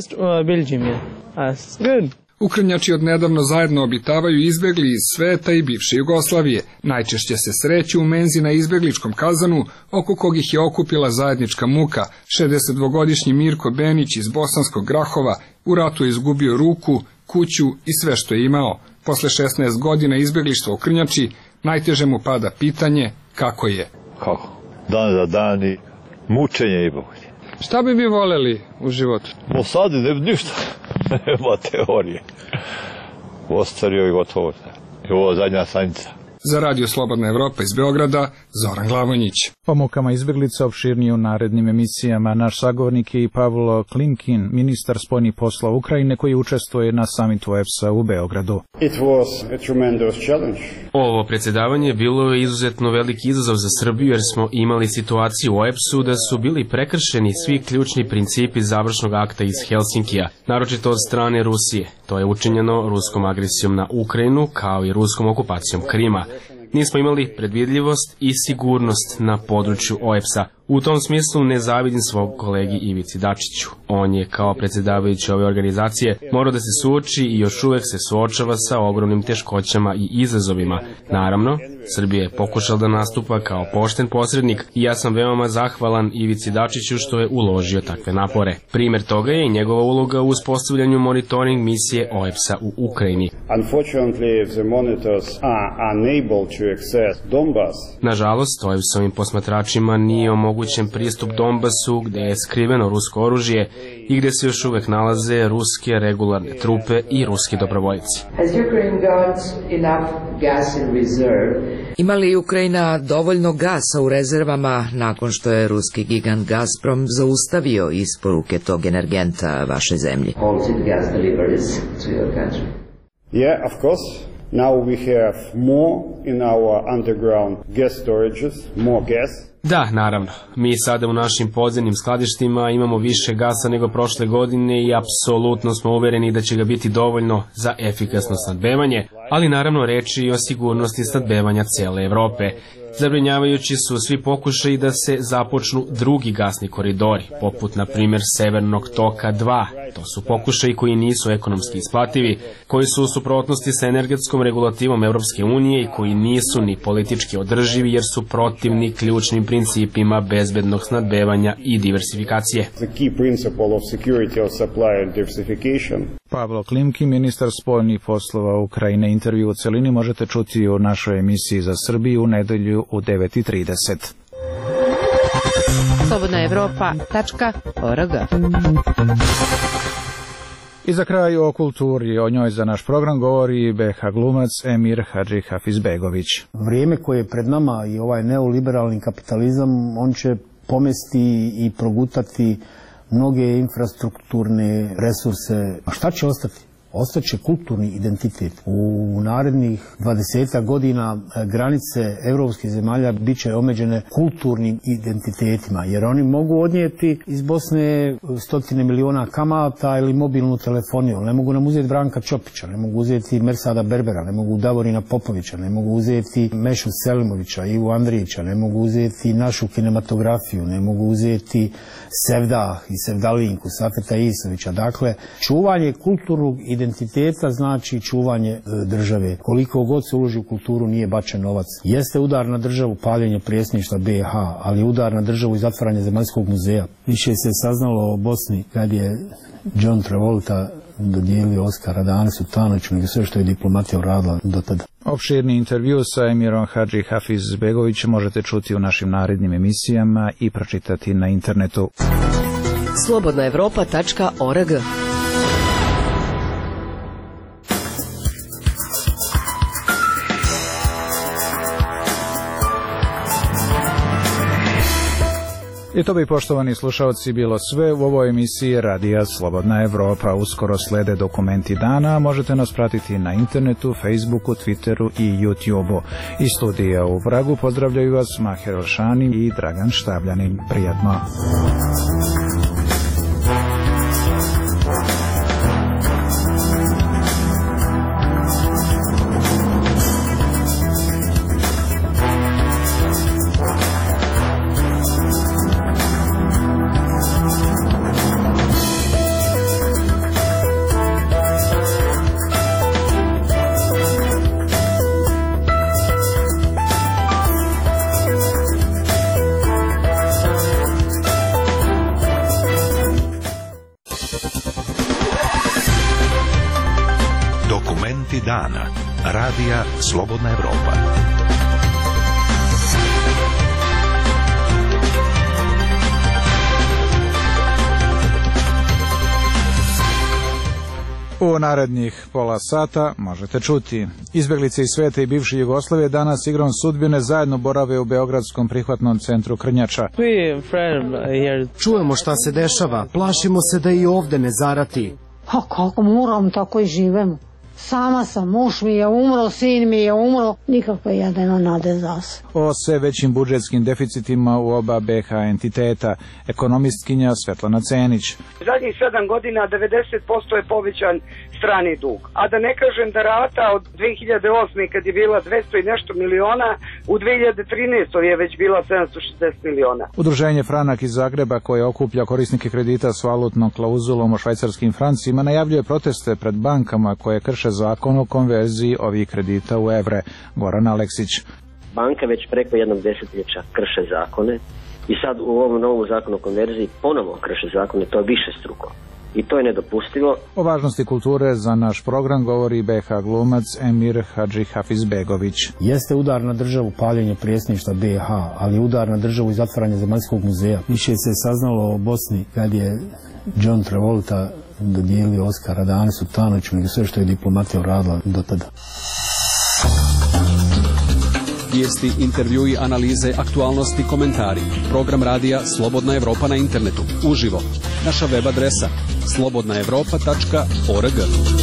Ukrajinjači odnedavno zajedno obitavaju izbegli iz sveta i bivše Jugoslavije. Najčešće se sreću u menzi na izbegličkom kazanu, oko kog ih je okupila zajednička muka. šezdesetdvogodišnji Mirko Benić iz Bosanskog Grahova u ratu je izgubio ruku, kuću i sve što je imao. Posle šesnaest godina izbeglištva u Krnjači, najteže mu pada pitanje kako je. Kako? Dan za dan i mučenje i bolje. Šta bi vi voleli u životu? Mo sad ne ništa, nema teorije. Ostario i gotovo. I ovo zadnja stanica. Za Radio Slobodna Evropa iz Beograda, Zoran Glavonjić. O mukama izbeglica opširnije u narednim emisijama. Naš sagovornik je i Pavlo Klimkin, ministar spoljnih poslova Ukrajine, koji učestvuje na samitu O E B S A u Beogradu. It was a tremendous challenge. Ovo predsjedavanje bilo je izuzetno veliki izazov za Srbiju, jer smo imali situaciju u O E B S U da su bili prekršeni svi ključni principi završnog akta iz Helsinkija, naročito od strane Rusije. To je učinjeno ruskom agresijom na Ukrajinu, kao i ruskom okupacijom Krima. Nismo imali predvidljivost i sigurnost na području O E B S A. U tom smislu ne zavidim svog kolegi Ivici Dačiću. On je kao predsjedavajući ove organizacije morao da se suoči i još uvek se suočava sa ogromnim teškoćama i izazovima. Naravno, Srbija je pokušala da nastupa kao pošten posrednik i ja sam veoma zahvalan Ivici Dačiću što je uložio takve napore. Primer toga je i njegova uloga u uspostavljanju monitoring misije O E B S A u Ukrajini. Nažalost, O E B S-ovim posmatračima nije omogućen pristup Donbasu, gde je skriveno rusko oružje i gde se još uvek nalaze ruske regularne trupe i ruski dobrovoljci. Ima li Ukrajina dovoljno gasa u rezervama nakon što je ruski gigant Gazprom zaustavio isporuke tog energenta vašoj zemlji? Yeah, of course. Now we have more in our underground gas storages, more gas. Da, naravno. Mi sada u našim podzemnim skladištima imamo više gasa nego prošle godine i apsolutno smo uvereni da će ga biti dovoljno za efikasno snabdevanje, ali naravno reči i o sigurnosti snabdevanja cele Evrope. Zabrinjavajući su svi pokušaji da se započnu drugi gasni koridori, poput na primjer Severnog toka dva. To su pokušaji koji nisu ekonomski isplativi, koji su u suprotnosti sa energetskom regulativom Evropske unije i koji nisu ni politički održivi jer su protivni ključnim principima bezbednog snabdevanja i diversifikacije. Pavlo Klimkin, ministar spoljnih poslova Ukrajine. Intervju u celini možete čuti u našoj emisiji za Srbiju u nedelju u devet i trideset. slobodna evropa tačka org. I za kraj o kulturi, o njoj za naš program govori B H glumac Emir Hadži Hafizbegović. Vrijeme koje je pred nama i ovaj neoliberalni kapitalizam, on će pomesti i progutati mnoge infrastrukturne resurse. A šta će ostati? Ostaće kulturni identitet. U narednih dvadesetak godina granice evropskih zemalja bit će omeđene kulturnim identitetima, jer oni mogu odnijeti iz Bosne stotine miliona kamata ili mobilnu telefoniju. Ne mogu nam uzeti Branka Ćopića, ne mogu uzeti Mersada Berbera, ne mogu Davorina Popovića, ne mogu uzeti Mešu Selimovića, Ivu Andrijića, ne mogu uzeti našu kinematografiju, ne mogu uzeti Sevdah i Sevdalinku, Safeta Isovića. Dakle, čuvanje kulturnog identiteta identiteta znači čuvanje države. Koliko god se uloži u kulturu nije bačen novac. Jeste udar na državu paljenje predsjedništva B H, ali udar na državu i zatvaranje Zemaljskog muzeja. Više se saznalo o Bosni kad je John Travolta dodijelio Oskara Danesu Tanoviću, nego sve što je diplomatija uradila do tada. Opširni intervju sa Emirom Hadži Hafizbegovićem možete čuti u našim narednim emisijama i pročitati na internetu. slobodna evropa tačka org. I to bi, poštovani slušalci, bilo sve u ovoj emisiji Radija Slobodna Evropa. Uskoro slede dokumenti dana, možete nas pratiti na internetu, Facebooku, Twitteru i YouTubeu. Iz studija u Vragu pozdravljaju vas Maher Elšani i Dragan Štabljanin. Prijatno. Dana. Radija Slobodna Evropa. U narednih pola sata možete čuti. Izbeglice iz sveta i bivše Jugoslavije danas igrom sudbine zajedno borave u beogradskom prihvatnom centru Krnjača. Čujemo šta se dešava, plašimo se da i ovde ne zarati. A kako moram, tako i živemo. Sama sam, muž mi je umro, sin mi je umro, nikakve jedino nade za se. O sve većim budžetskim deficitima u oba be ha entiteta, ekonomistkinja Svetlana Cenić. Zadnjih sedam godina devedeset posto je povećan strani dug, a da ne kažem da rata od dve hiljade osme kad je bila dvesta i nešto miliona, u dve hiljade trinaestoj je već bila sedamsto šezdeset miliona. Udruženje Franak iz Zagreba, koje okuplja korisnike kredita s valutnom klauzulom o švajcarskim francima, najavljuje proteste pred bankama koje krše zakon o konverziji ovih kredita u evre. Goran Aleksić. Banke već preko jednog desetljeća krše zakone i sad u ovom novom zakonu o konverziji ponovo krše zakone, to je više struko. I to je nedopustivo. O važnosti kulture za naš program govori be ha glumac Emir Hadži Hafizbegović. Jeste udar na državu paljenje predsjedništva be ha, ali udar na državu i zatvaranje Zemaljskog muzeja. Više se saznalo o Bosni kad je John Travolta dodijelio Oskara Danisu Tanoću nego sve što je diplomatija uradila do tada. Vijesti, intervjui, analize, aktualnosti, komentari. Program radija Slobodna Evropa na internetu. Uživo. Naša web adresa slobodna evropa tačka org.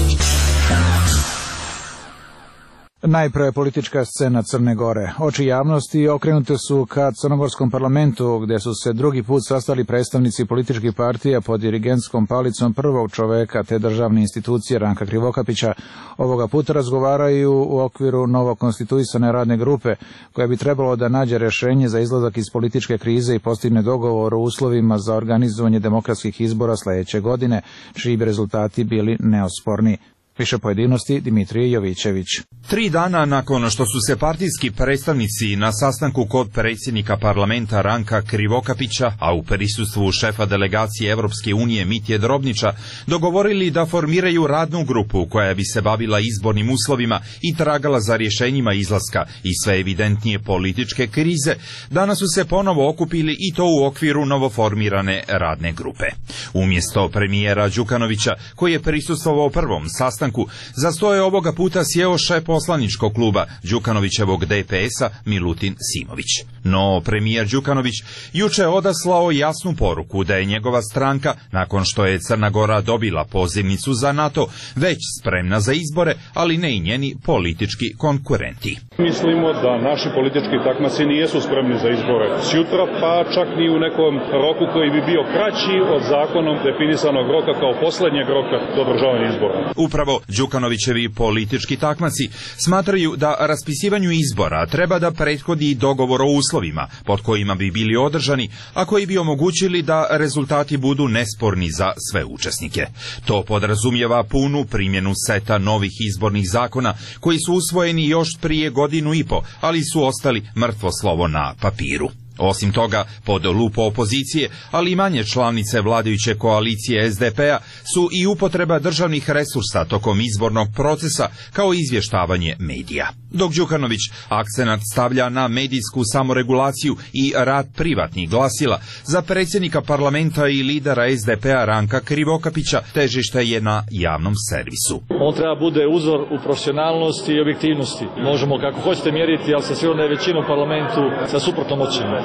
Najpre politička scena Crne Gore. Oči javnosti okrenute su ka crnogorskom parlamentu, gde su se drugi put sastali predstavnici političkih partija pod dirigentskom palicom prvog čoveka te državne institucije Ranka Krivokapića. Ovoga puta razgovaraju u okviru novo konstituisane radne grupe, koja bi trebalo da nađe rešenje za izlazak iz političke krize i postigne dogovor o uslovima za organizovanje demokratskih izbora sledeće godine, čiji bi rezultati bili neosporni. Više pojedinosti Dimitrije Jovićević. Tri dana nakon što su se partijski predstavnici na sastanku kod predsjednika parlamenta Ranka Krivokapića, a u prisustvu šefa delegacije Evropske unije Mitje Drobnića, dogovorili da formiraju radnu grupu koja bi se bavila izbornim uslovima i tragala za rješenjima izlaska i sve evidentnije političke krize, danas su se ponovo okupili i to u okviru novoformirane radne grupe. Umjesto premijera Đukanovića, koji je prisustvovao prvom sastanku, za sto je ovoga puta sjeo šef poslaničkog kluba Đukanovićevog de pe es-a Milutin Simović. No, premijer Đukanović juče odaslao jasnu poruku da je njegova stranka, nakon što je Crna Gora dobila pozivnicu za NATO, već spremna za izbore, ali ne i njeni politički konkurenti. Mislimo da naši politički takmaci nijesu spremni za izbore sjutra, pa čak ni u nekom roku koji bi bio kraći od zakonom definisanog roka kao posljednjeg roka do održavanja izbora. Upravo Đukanovićevi politički takmaci smatraju da raspisivanju izbora treba da prethodi dogovor o uslovima pod kojima bi bili održani, a koji bi omogućili da rezultati budu nesporni za sve učesnike. To podrazumijeva punu primjenu seta novih izbornih zakona koji su usvojeni još prije godinu i po, ali su ostali mrtvo slovo na papiru. Osim toga, pod lupo opozicije, ali i manje članice vladajuće koalicije es de pe-a su i upotreba državnih resursa tokom izbornog procesa kao izvještavanje medija. Dok Đukanović akcenat stavlja na medijsku samoregulaciju i rad privatnih glasila, za predsjednika parlamenta i lidera es de pe-a Ranka Krivokapića težište je na javnom servisu. On treba bude uzor u profesionalnosti i objektivnosti. Možemo kako hoćete mjeriti, ali sa sigurno je većina u parlamentu sa suprotnom ocjenom.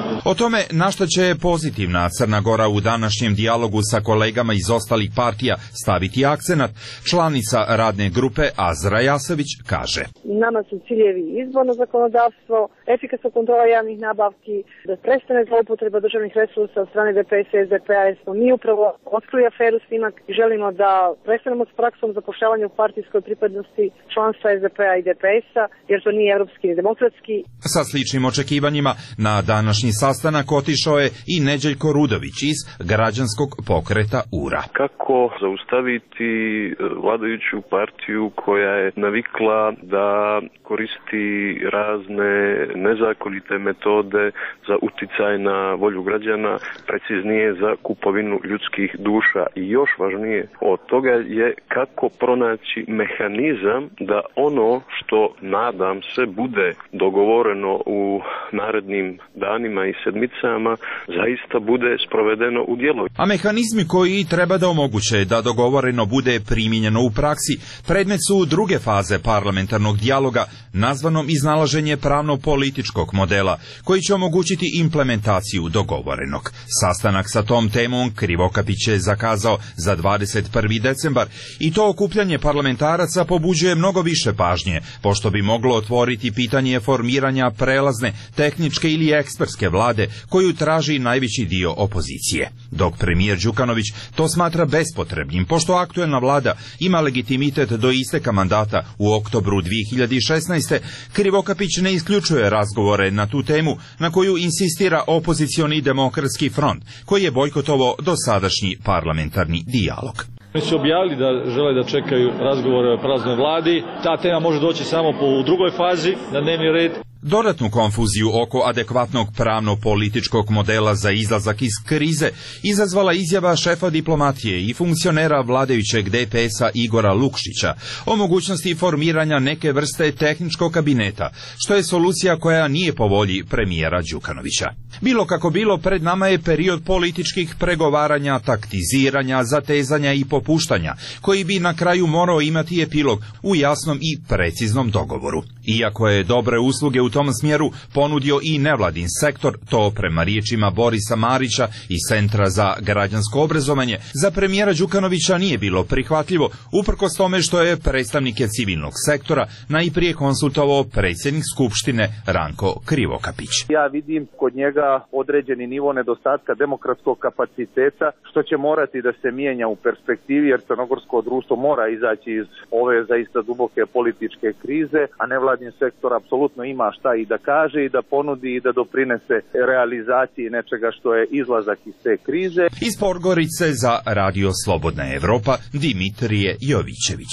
O tome na što će pozitivna Crna Gora u današnjem dijalogu sa kolegama iz ostalih partija staviti akcenat, članica radne grupe Azra Jasović kaže: Nama su ciljevi izborno zakonodavstvo, efikasna kontrola javnih nabavki, da prestane zloupotreba državnih resursa od strane D P S i S D P-a, jer smo mi upravo otkrili aferu Snimak i želimo da prestanemo s praksom zapošljavanja u partijskoj pripadnosti članstva S D P-a i D P S-a, jer to nije evropski ni demokratski. Sa sličnim očekivanjima na današnji sastanak otišao je i Neđeljko Rudović iz građanskog pokreta U R A. Kako zaustaviti vladajuću partiju koja je navikla da koristi razne nezakonite metode za uticaj na volju građana, preciznije za kupovinu ljudskih duša, i još važnije od toga je kako pronaći mehanizam da ono što, nadam se, bude dogovoreno u narednim danima i sedmicama zaista bude sprovedeno u djelo. A mehanizmi koji treba da omoguće da dogovoreno bude primijenjeno u praksi predmet su druge faze parlamentarnog dijaloga, nazvanom iznalaženje pravno-političkog modela, koji će omogućiti implementaciju dogovorenog. Sastanak sa tom temom Krivokapić je zakazao za dvadeset prvi decembar i to okupljanje parlamentaraca pobuđuje mnogo više pažnje, pošto bi moglo otvoriti pitanje formiranja prelazne, tehničke ili ekspertske vlade koju traži najveći dio opozicije. Dok premijer Đukanović to smatra bespotrebnim, pošto aktuelna vlada ima legitimitet do isteka mandata u oktobru dvije hiljade šesnaeste. Krivokapić ne isključuje razgovore na tu temu, na koju insistira opozicioni demokratski front, koji je bojkotovao dosadašnji parlamentarni dijalog. Oni su objavili da žele da čekaju razgovore o prelaznoj vladi. Ta tema može doći samo po u drugoj fazi na dnevni red. Dodatnu konfuziju oko adekvatnog pravno-političkog modela za izlazak iz krize izazvala izjava šefa diplomatije i funkcionera vladajućeg D P S-a Igora Lukšića o mogućnosti formiranja neke vrste tehničkog kabineta, što je solucija koja nije po volji premijera Đukanovića. Bilo kako bilo, pred nama je period političkih pregovaranja, taktiziranja, zatezanja i popuštanja, koji bi na kraju morao imati epilog u jasnom i preciznom dogovoru. Iako je dobre usluge u tom smjeru ponudio i nevladin sektor, to prema riječima Borisa Marića iz Centra za građansko obrazovanje za premijera Đukanovića nije bilo prihvatljivo, uprkos tome što je predstavnike civilnog sektora najprije konsultovao predsjednik Skupštine Ranko Krivokapić. Ja vidim kod njega određeni nivo nedostatka demokratskog kapaciteta, što će morati da se mijenja u perspektivi, jer crnogorsko društvo mora izaći iz ove zaista duboke političke krize, a nevladin sektor apsolutno ima šta i da kaže i da ponudi i da doprinese realizaciji nečega što je izlazak iz te krize. Iz Podgorice za Radio Slobodna Evropa, Dimitrije Jovićević.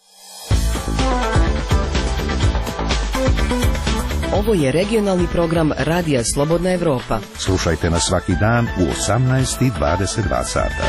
Ovo je regionalni program Radija Slobodna Evropa. Slušajte nas svaki dan u osamnaest i dvadeset dva sata.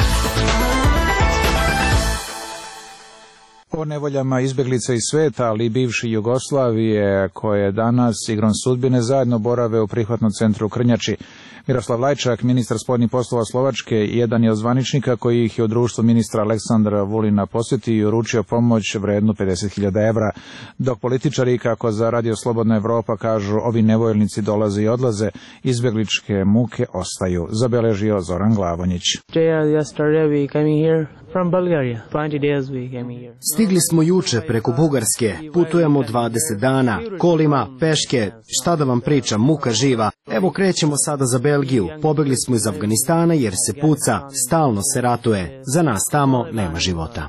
O nevoljama izbjeglica iz sveta, ali i bivši Jugoslavije, koje danas igrom sudbine zajedno borave u prihvatnom centru u Krnjači. Miroslav Lajčak, ministar spoljnih poslova Slovačke, jedan je od zvaničnika koji ih je u društvu ministra Aleksandra Vulina posjetio i uručio pomoć vrednu pedeset hiljada evra. Dok političari, kako za Radio Slobodna Evropa kažu, ovi nevoljnici dolaze i odlaze, izbjegličke muke ostaju, zabeležio Zoran Glavonjić. Stigli smo juče preko Bugarske, putujemo dvadeset dana, kolima, peške, šta da vam pričam, muka živa. Evo krećemo sada za Belgiju, pobegli smo iz Afganistana jer se puca, stalno se ratuje, za nas tamo nema života.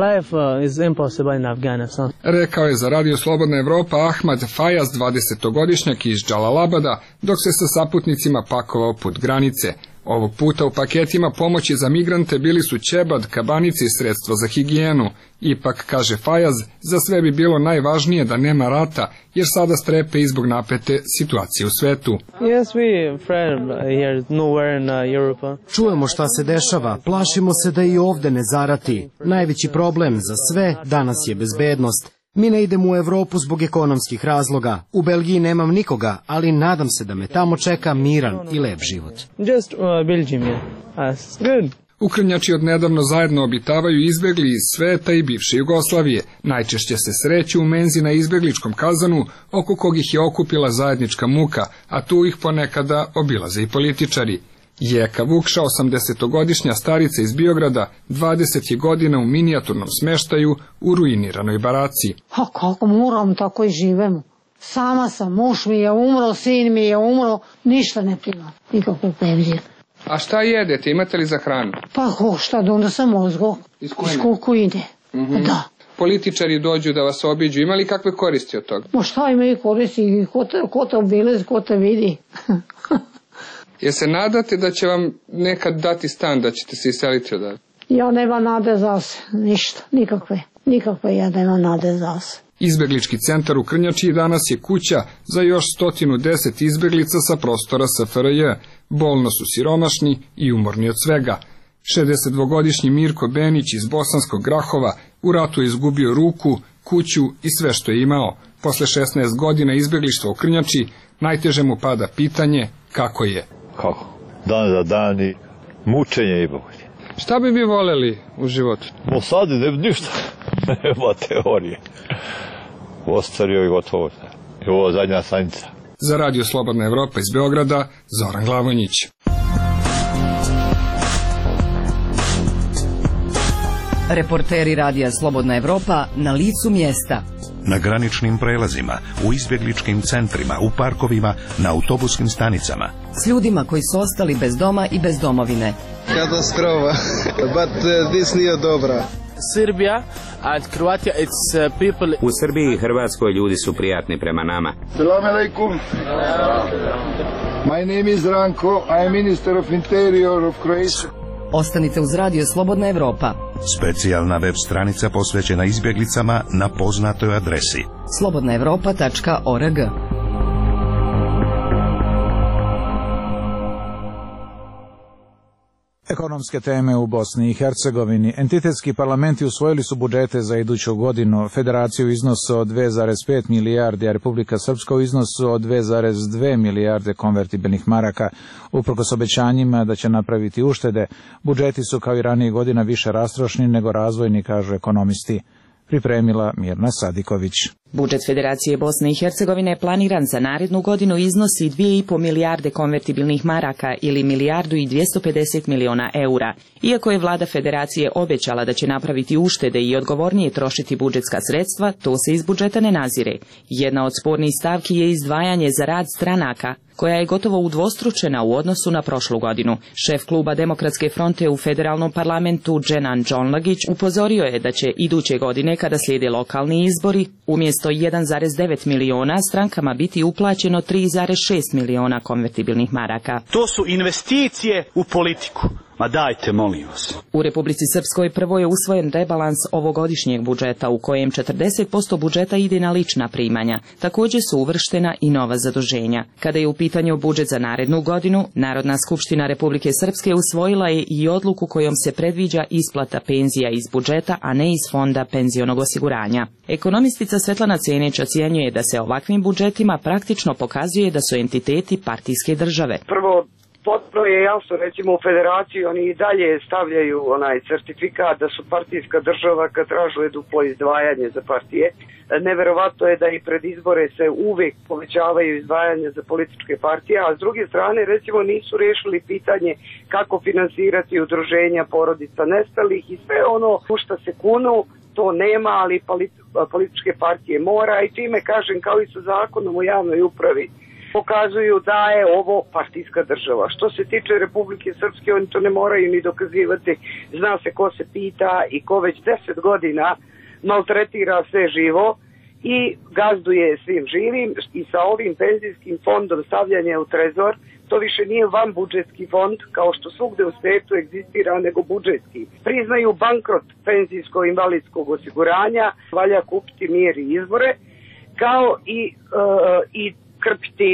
Rekao je za Radio Slobodna Evropa Ahmad Fajaz, dvadesetogodišnjak iz Džalalabada, dok se sa saputnicima pakovao put granice. Ovog puta u paketima pomoći za migrante bili su ćebad, kabanice i sredstvo za higijenu. Ipak, kaže Fajaz, za sve bi bilo najvažnije da nema rata, jer sada strepe i zbog napete situacije u svetu. Čujemo šta se dešava, plašimo se da i ovde ne zarati. Najveći problem za sve danas je bezbednost. Mi ne idemo u Evropu zbog ekonomskih razloga. U Belgiji nemam nikoga, ali nadam se da me tamo čeka miran i lep život. Ukrnjači odnedavno zajedno obitavaju izbegli iz sveta i bivše Jugoslavije. Najčešće se sreću u menzi na izbegličkom kazanu, oko kog ih je okupila zajednička muka, a tu ih ponekada obilaze i političari. Jeka Vukša, osamdesetogodišnja starica iz Biograda, dvadeset je godina u minijaturnom smeštaju u ruiniranoj baraci. A kako moram, tako i živemo. Sama sam, muž mi je umro, sin mi je umro, ništa ne primam, nikakvu penziju. A šta jedete, imate li za hranu? Pa ho, šta da onda sam mozgo, iz Kukujine, mm-hmm. da. Političari dođu da vas obiđu, ima li kakve koristi od toga? Ma šta imaju koristi, ko te, ko te obilez, ko te vidi. Je se nadate da će vam nekad dati stan, da ćete se iseliti odavde? Ja nema nade za se, ništa, nikakve, nikakve ja nema nade za se. Izbeglički centar u Krnjači danas je kuća za još sto deset izbeglica sa prostora S F R J. Bolno su siromašni i umorni od svega. šezdesetdvogodišnji Mirko Benić iz Bosanskog Grahova u ratu je izgubio ruku, kuću i sve što je imao. Posle šesnaest godina izbeglištva u Krnjači najteže mu pada pitanje kako je. Kako? Dan za dan i mučenje i bolje. Šta bi vi voleli u životu? No sad ne ništa, nema teorije. Ostario i gotovo. I ovo zadnja stanica. Za Radio Slobodna Evropa iz Beograda, Zoran Glavonjić. Reporteri Radija Slobodna Evropa na licu mjesta. Na graničnim prelazima, u izbjegličkim centrima, u parkovima, na autobuskim stanicama. S ljudima koji su ostali bez doma i bez domovine. Katastrofa, but uh, this nije dobra. Srbija and Croatia, it's uh, people... U Srbiji i Hrvatskoj ljudi su prijatni prema nama. Salam alaikum. My name is Ranko, I am Minister of Interior of Croatia. Ostanite uz Radio Slobodna Evropa. Specijalna web stranica posvećena izbjeglicama na poznatoj adresi slobodna evropa tačka org. Ekonomske teme u Bosni i Hercegovini. Entitetski parlamenti usvojili su budžete za iduću godinu. Federaciju u iznosu od dve zarez pet milijardi, a Republika Srpska u iznosu od dve zarez dve milijarde konvertibilnih maraka. Uprkos obećanjima da će napraviti uštede, budžeti su kao i ranije godina više rastrošni nego razvojni, kažu ekonomisti. Pripremila Mirna Sadiković. Budžet Federacije Bosne i Hercegovine planiran za narednu godinu iznosi dvije i po milijarde konvertibilnih maraka ili milijardu i dvjesto pedeset miliona eura. Iako je vlada Federacije obećala da će napraviti uštede i odgovornije trošiti budžetska sredstva, to se iz budžeta ne nazire. Jedna od spornih stavki je izdvajanje za rad stranaka, koja je gotovo udvostručena u odnosu na prošlu godinu. Šef kluba Demokratske fronte u federalnom parlamentu Dženan Džonlagić upozorio je da će iduće godine, kada slijede lokalni izbori, umjesto jedan zarez devet miliona strankama biti uplaćeno tri zarez šest miliona konvertibilnih maraka. To su investicije u politiku. Ma dajte, molim vas. U Republici Srpskoj prvo je usvojen rebalans ovogodišnjeg budžeta u kojem četrdeset posto budžeta ide na lična primanja. Također su uvrštena i nova zaduženja. Kada je u pitanju budžet za narednu godinu, Narodna skupština Republike Srpske usvojila je i odluku kojom se predviđa isplata penzija iz budžeta, a ne iz fonda penzionog osiguranja. Ekonomistica Svetlana Cenić ocjenjuje da se ovakvim budžetima praktično pokazuje da su entiteti partijske države. Prvo, potpuno je jasno, recimo u Federaciji oni i dalje stavljaju onaj certifikat da su partijska država kad tražuje duplo izdvajanje za partije. Neverovatno je da i pred izbore se uvijek povećavaju izdvajanje za političke partije, a s druge strane recimo nisu riješili pitanje kako finansirati udruženja porodica nestalih i sve ono u što se kunu, to nema, ali političke partije mora i time kažem kao i sa zakonom o javnoj upravi pokazuju da je ovo partijska država. Što se tiče Republike Srpske, oni to ne moraju ni dokazivati. Zna se ko se pita i ko već deset godina maltretira sve živo i gazduje svim živim i sa ovim penzijskim fondom stavljanja u trezor, to više nije van budžetski fond, kao što svugde u svijetu egzistira, nego budžetski. Priznaju bankrot penzijsko-invalidskog osiguranja, valja kupiti mir i izbore, kao i, uh, i krpiti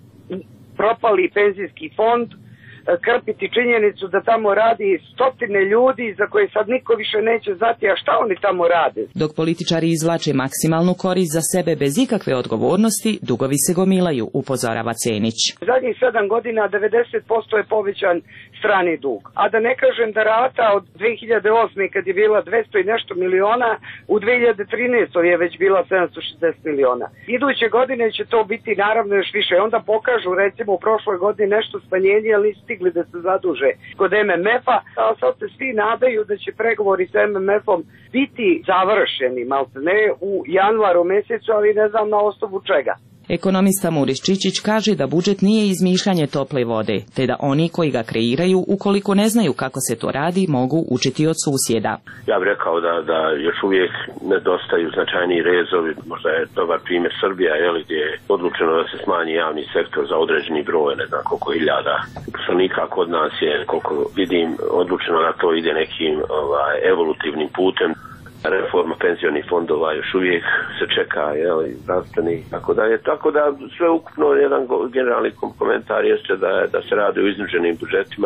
propali penzijski fond, krpiti činjenicu da tamo radi stotine ljudi za koje sad niko više neće znati, a šta oni tamo rade. Dok političari izvlače maksimalnu korist za sebe bez ikakve odgovornosti, dugovi se gomilaju, upozorava Cenić. Zadnjih sedam godina devedeset posto je povećan strani dug. A da ne kažem da rata od dve hiljade osme kad je bila dvesta i nešto miliona, u dve hiljade trinaestoj je već bila sedamsto šezdeset miliona. Iduće godine će to biti naravno još više. Onda pokažu recimo u prošloj godini nešto smanjenje, ali nisu stigli da se zaduže kod em em ef-a, a sad se svi nadaju da će pregovori sa em em ef-om biti završeni, malte ne, u januaru mesecu, ali ne znam na osnovu čega. Ekonomista Muris Čičić kaže da budžet nije izmišljanje tople vode, te da oni koji ga kreiraju, ukoliko ne znaju kako se to radi, mogu učiti od susjeda. Ja bih rekao da, da još uvijek nedostaju značajniji rezovi, možda je dobar primjer Srbija, jel, gdje je odlučeno da se smanji javni sektor za određeni broj, ne znam koliko hiljada poslanika. Kod nas je, koliko vidim, odlučeno da to ide nekim ovaj, evolutivnim putem. Reforma penzionih fondova još uvijek se čeka, jel, zdravstveni, tako da je, tako da sve ukupno jedan generalni komentar jeste da, da se radi o iznuđenim budžetima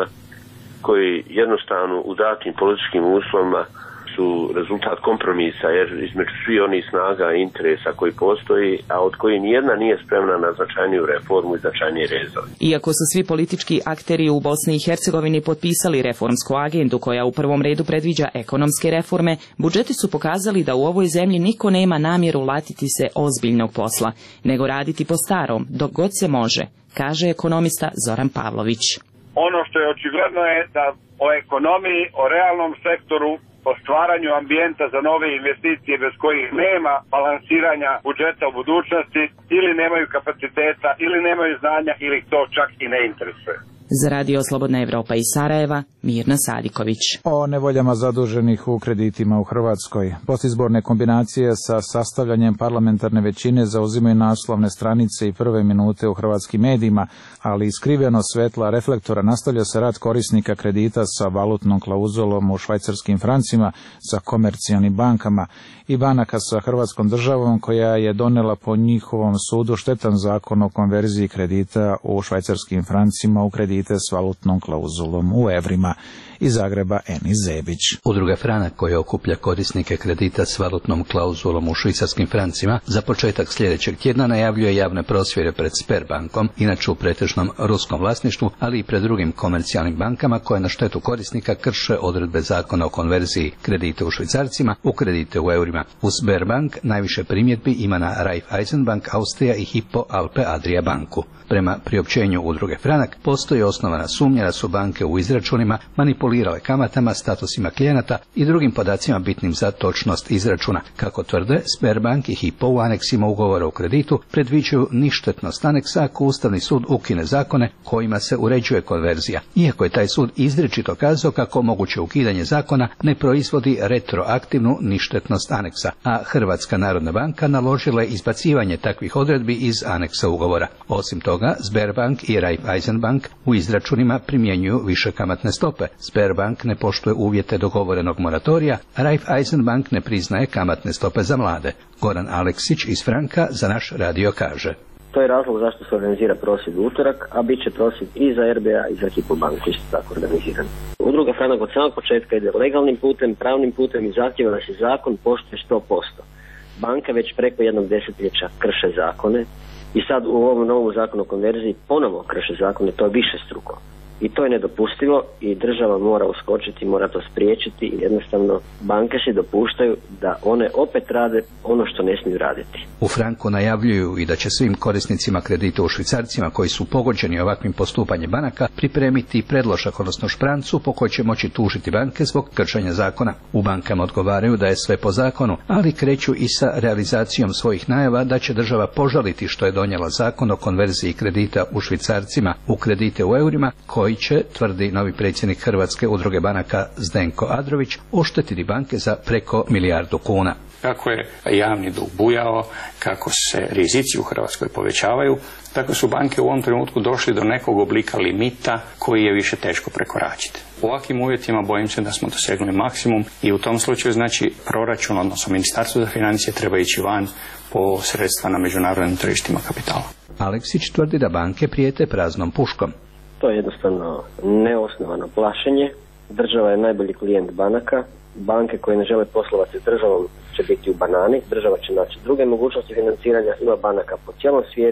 koji jednostavno u datim političkim uslovima su rezultat kompromisa, jer između svih onih snaga i interesa koji postoji, a od koji nijedna nije spremna na značajniju reformu i značajniji rezove. Iako su svi politički akteri u Bosni i Hercegovini potpisali reformsku agendu koja u prvom redu predviđa ekonomske reforme, budžeti su pokazali da u ovoj zemlji niko nema namjeru latiti se ozbiljnog posla, nego raditi po starom, dok god se može, kaže ekonomista Zoran Pavlović. Ono što je očigledno je da o ekonomiji, o realnom sektoru, o stvaranju ambijenta za nove investicije bez kojih nema balansiranja budžeta u budućnosti, ili nemaju kapaciteta, ili nemaju znanja, ili to čak i ne interesuje. Za Radio Slobodna Evropa iz Sarajeva, Mirna Sadiković. O nevoljama zaduženih u kreditima u Hrvatskoj. Postizborne kombinacije sa sastavljanjem parlamentarne većine zauzimaju naslovne stranice i prve minute u hrvatskim medijima, ali iskriveno svetla reflektora nastavlja se rad korisnika kredita sa valutnom klauzulom u švajcarskim francima, sa komercijalnim bankama i banaka sa Hrvatskom državom koja je donela po njihovom sudu štetan zakon o konverziji kredita u švajcarskim francima u kredite s valutnom klauzulom u evrima. Iz Zagreba Eni Zebić. Udruga Franak koja okuplja korisnike kredita s valutnom klauzulom u švicarskim francima za početak sljedećeg tjedna najavljuje javne prosvjede pred Sberbankom, inače u pretežnom ruskom vlasništvu, ali i pred drugim komercijalnim bankama koje na štetu korisnika krše odredbe zakona o konverziji kredite u švicarcima u kredite u eurima. U Sberbank najviše primjedbi ima na Raiffeisenbank Austrija i Hypo Alpe Adria banku. Prema priopćenju udruge Franak postoji osnovana sumnja da su banke u izračunima manipulirale kamatama, statusima klijenata i drugim podacima bitnim za točnost izračuna. Kako tvrde, Sberbank i Hypo u aneksima ugovora o kreditu predviđaju ništetnost aneksa ako Ustavni sud ukine zakone kojima se uređuje konverzija. Iako je taj sud izričito kazao kako moguće ukidanje zakona ne proizvodi retroaktivnu ništetnost aneksa, a Hrvatska narodna banka naložila je izbacivanje takvih odredbi iz aneksa ugovora. Osim toga, Sberbank i Raiffeisenbank u izračunima primjenjuju više kamatne stope. Sberbank ne poštuje uvjete dogovorenog moratorija, a Raiffeisenbank ne priznaje kamatne stope za mlade. Goran Aleksić iz Franka za naš radio kaže. To je razlog zašto se organizira prosvjed u utorak, a bit će prosvjed i za er be a i za Hypo banku isto tako organiziran. Udruga Franak od samog početka ide legalnim putem, pravnim putem i zahtjeva da se zakon poštuje sto posto. Banke već preko jednog desetljeća krše zakone i sad u ovom novom zakonu o konverziji ponovo krše zakone, to je više struko. I to je nedopustivo i država mora uskočiti, mora to spriječiti i jednostavno banke se dopuštaju da one opet rade ono što ne smiju raditi. U Franku najavljuju i da će svim korisnicima kredita u švicarcima koji su pogođeni ovakvim postupanjem banaka pripremiti predložak, odnosno šprancu po kojoj će moći tužiti banke zbog kršenja zakona. U bankama odgovaraju da je sve po zakonu, ali kreću i sa realizacijom svojih najava da će država požaliti što je donijela zakon o konverziji kredita u švicarcima u kredite u eurima, koji će, tvrdi novi predsjednik Hrvatske udruge banaka Zdenko Adrović, oštetiti banke za preko milijardu kuna. Kako je javni dug bujao, kako se rizici u Hrvatskoj povećavaju, tako su banke u ovom trenutku došli do nekog oblika limita koji je više teško prekoračiti. U ovakvim uvjetima bojim se da smo dosegnuli maksimum i u tom slučaju znači proračun, odnosno Ministarstvo za financije treba ići van po sredstva na međunarodnim tržištima kapitala. Aleksić tvrdi da banke prijete praznom puškom. To je jednostavno neosnovano plašenje. Država je najbolji klijent banaka. Banke koje ne žele poslovati s državom će biti u banani. Država će naći druge mogućnosti financiranja. Ima banaka po cijelom svijetu.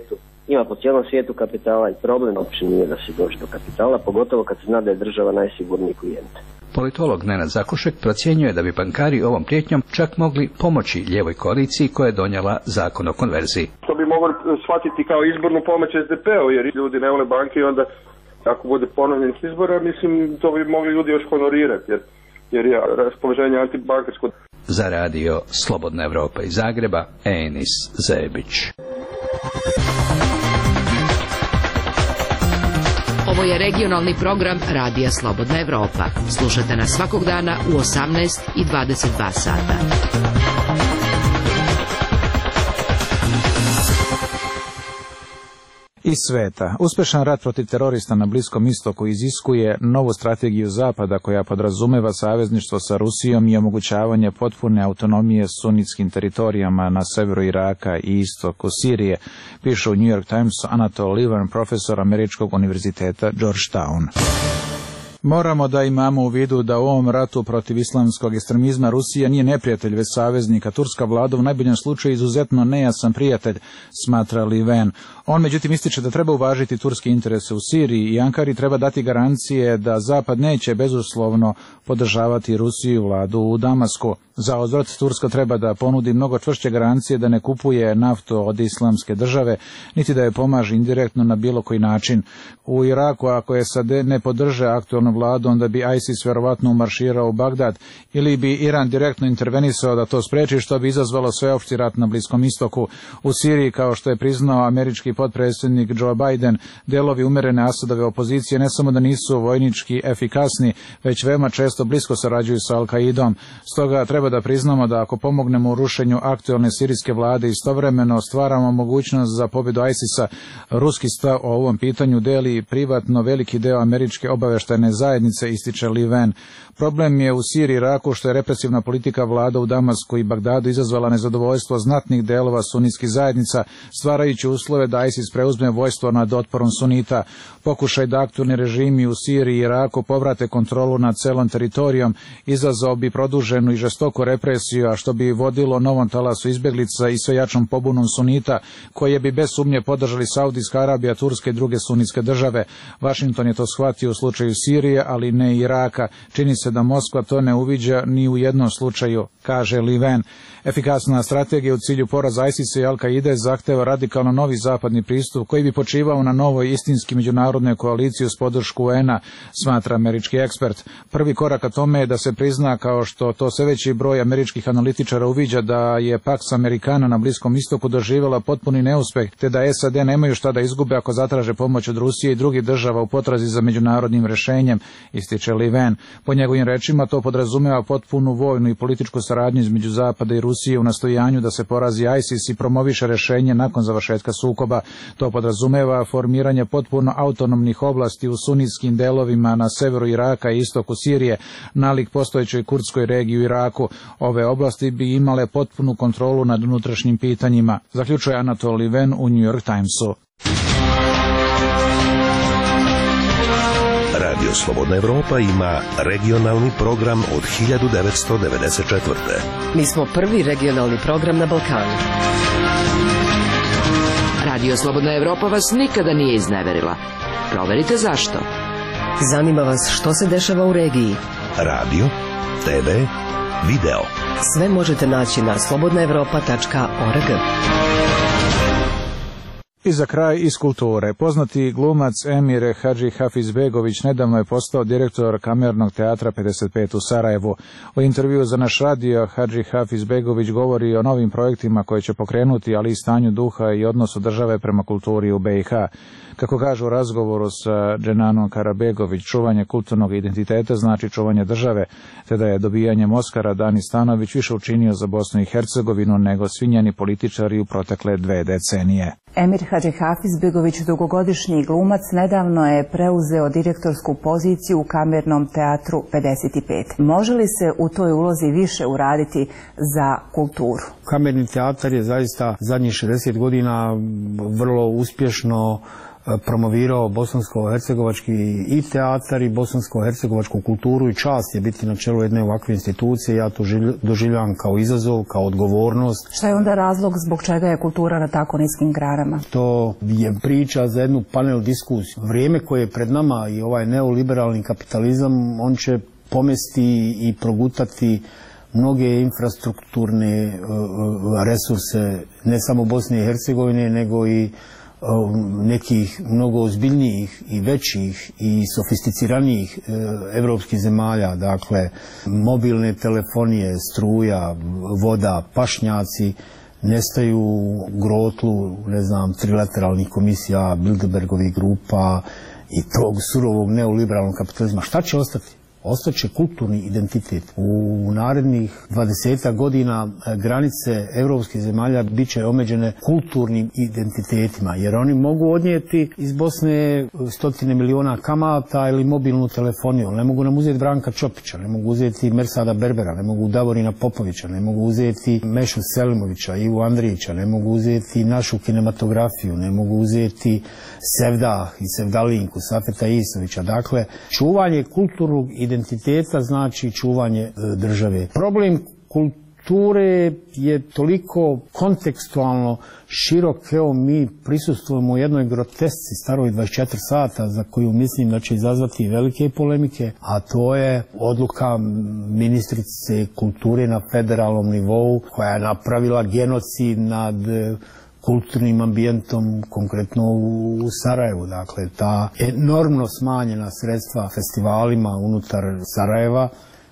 Ima po cijelom svijetu kapitala i problem uopće nije da se dođe do kapitala, pogotovo kad se zna da je država najsigurniji klijent. Politolog Nenad Zakušek procjenjuje da bi bankari ovom prijetnjom čak mogli pomoći lijevoj koaliciji koja je donijela zakon o konverziji. To bi mogli shvatiti kao izbornu pomoć es de pe-u, jer ljudi ne vole banke i onda ako bude ponovljenih izbora, mislim to bi mogli ljudi još honorirati, jer, jer je raspoloženje antibankarsko. Za radio Slobodna Evropa iz Zagreba, Enis Zebić. Ovo je regionalni program Radija Slobodna Evropa. Slušajte nas svakog dana u osamnaest i dvadeset dva sata. Iz sveta. Uspešan rat protiv terorista na Bliskom istoku iziskuje novu strategiju Zapada koja podrazumeva savezništvo sa Rusijom i omogućavanje potpune autonomije sunitskim teritorijama na severu Iraka i istoku Sirije, piše u New York Timesu Anatol Lieven, profesor Američkog univerziteta Georgetown. Moramo da imamo u vidu da u ovom ratu protiv islamskog ekstremizma Rusija nije neprijatelj, već saveznika. Turska vlada u najboljem slučaju izuzetno nejasan prijatelj, smatra Lieven. On međutim ističe da treba uvažiti turske interese u Siriji i Ankari treba dati garancije da Zapad neće bezuslovno podržavati Rusiju i vladu u Damasku. Za uzvrat Turska treba da ponudi mnogo čvršće garancije da ne kupuje naftu od islamske države, niti da je pomaže indirektno na bilo koji način. U Iraku, ako je SAD ne podrže aktualnu vladu, onda bi ISIS verovatno umarširao u Bagdad ili bi Iran direktno intervenisao da to spreči, što bi izazvalo sveopšti rat na Bliskom istoku. U Siriji, kao što je priznao američki potpredsjednik Joe Biden, delovi umerene Asadove opozicije ne samo da nisu vojnički efikasni, već veoma često blisko sarađuju sa Al-Kaidom. Stoga treba da priznamo da ako pomognemo u rušenju aktualne sirijske vlade, istovremeno stvaramo mogućnost za pobjedu ISIS-a. Ruski stav o ovom pitanju deli privatno veliki deo američke obaveštajne zajednice, ističe Lieven. Problem je u Siriji i Iraku što je represivna politika vlada u Damasku i Bagdadu izazvala nezadovoljstvo znatnih delova sunitskih zajednica, stvarajući uslove da ISIS preuzme vojstvo nad otporom sunita. Pokušaj da aktualni režimi u Siriji i Iraku povrate kontrolu nad celom teritorijom izazvao bi produženu i žestoku represiju, a što bi vodilo novom talasu izbjeglica i sve jačom pobunom sunita, koje bi bez sumnje podržali Saudijska Arabija, Turske i druge sunitske države. Washington je to shvatio u slučaju Sirije, ali ne Iraka. Čini se da Moskva to ne uviđa ni u jednom slučaju, kaže Lieven. Efikasna strategija u cilju poraza ISIS-a i Al-Kaide zahteva radikalno novi zapadni pristup koji bi počivao na novoj istinski međunarodnoj koaliciji uz podršku U N-a, smatra američki ekspert. Prvi korak ka tome je da se prizna, kao što to sve veći broj američkih analitičara uviđa, da je Pax Americana na Bliskom istoku doživjela potpuni neuspeh, te da S A D nemaju šta da izgube ako zatraže pomoć od Rusije i drugih država u potrazi za međunarodnim rešenjem, ističe Lieven. Po njegovim rečima to podrazumeva potpunu vojnu i političku saradnju između Zapada i Rusije u nastojanju da se porazi ISIS i promoviše rešenje nakon završetka sukoba. To podrazumeva formiranje potpuno autonomnih oblasti u sunitskim delovima na severu Iraka i istoku Sirije, nalik postojećoj kurdskoj regiji u Iraku. Ove oblasti bi imale potpunu kontrolu nad unutrašnjim pitanjima, zaključuje Anatol Lieven u New York Timesu. Radio Slobodna Evropa ima regionalni program od hiljadu devetsto devedeset četvrte. Mi smo prvi regionalni program na Balkanu. Radio Slobodna Evropa vas nikada nije izneverila. Proverite zašto. Zanima vas što se dešava u regiji. Radio, te ve, video. Sve možete naći na slobodna evropa tačka org. I za kraj iz kulture. Poznati glumac Emir Hadži Hafizbegović nedavno je postao direktor Kamernog teatra pedeset pet u Sarajevu. U intervju za naš radio Hadži Hafizbegović govori o novim projektima koje će pokrenuti, ali i stanju duha i odnosu države prema kulturi u B i H. Kako kaže u razgovoru sa Dženanom Karabegović, čuvanje kulturnog identiteta znači čuvanje države, te da je dobijanjem Oskara Dani Stanović više učinio za Bosnu i Hercegovinu nego svi njeni političari u protekle dve decenije. Emir Hadži Hafizbegović, dugogodišnji glumac, nedavno je preuzeo direktorsku poziciju u Kamernom teatru pedeset pet. Može li se u toj ulozi više uraditi za kulturu? Kamerni teatar je zaista zadnjih šezdeset godina vrlo uspješno promovirao bosansko-hercegovački i teatar i bosansko-hercegovačku kulturu i čast je biti na čelu jedne ovakve institucije. Ja to doživljavam kao izazov, kao odgovornost. Šta je onda razlog zbog čega je kultura na tako niskim granama? To je priča za jednu panel diskusiju. Vrijeme koje je pred nama i ovaj neoliberalni kapitalizam, on će pomesti i progutati mnoge infrastrukturne resurse ne samo Bosne i Hercegovine, nego i nekih mnogo ozbiljnijih i većih i sofisticiranijih evropskih zemalja, dakle mobilne telefonije, struja, voda, pašnjaci nestaju u grotlu, ne znam, trilateralnih komisija, Bilderbergovih grupa i tog surovog neoliberalnog kapitalizma. Šta će ostati? Ostaće kulturni identitet. U narednih dvadesetak godina granice evropskih zemalja bit će omeđene kulturnim identitetima, jer oni mogu odnijeti iz Bosne stotine miliona kamata ili mobilnu telefoniju. Ne mogu nam uzeti Branka Čopića, ne mogu uzeti Mersada Berbera, ne mogu Davorina Popovića, ne mogu uzeti Mešu Selimovića, Ivu Andrijića, ne mogu uzeti našu kinematografiju, ne mogu uzeti Sevdah i Sevdalinku, Safeta Isovića. Dakle, čuvanje kulturnog identiteta identiteta znači čuvanje države. Problem kulture je toliko kontekstualno širok, evo mi prisustvujemo u jednoj grotesci staroj dvadeset četiri sata za koju mislim da će izazvati velike polemike, a to je odluka ministrice kulture na federalnom nivou koja je napravila genocid nad kulturnim ambijentom, konkretno u Sarajevu. Dakle, ta enormno smanjena sredstva festivalima unutar Sarajeva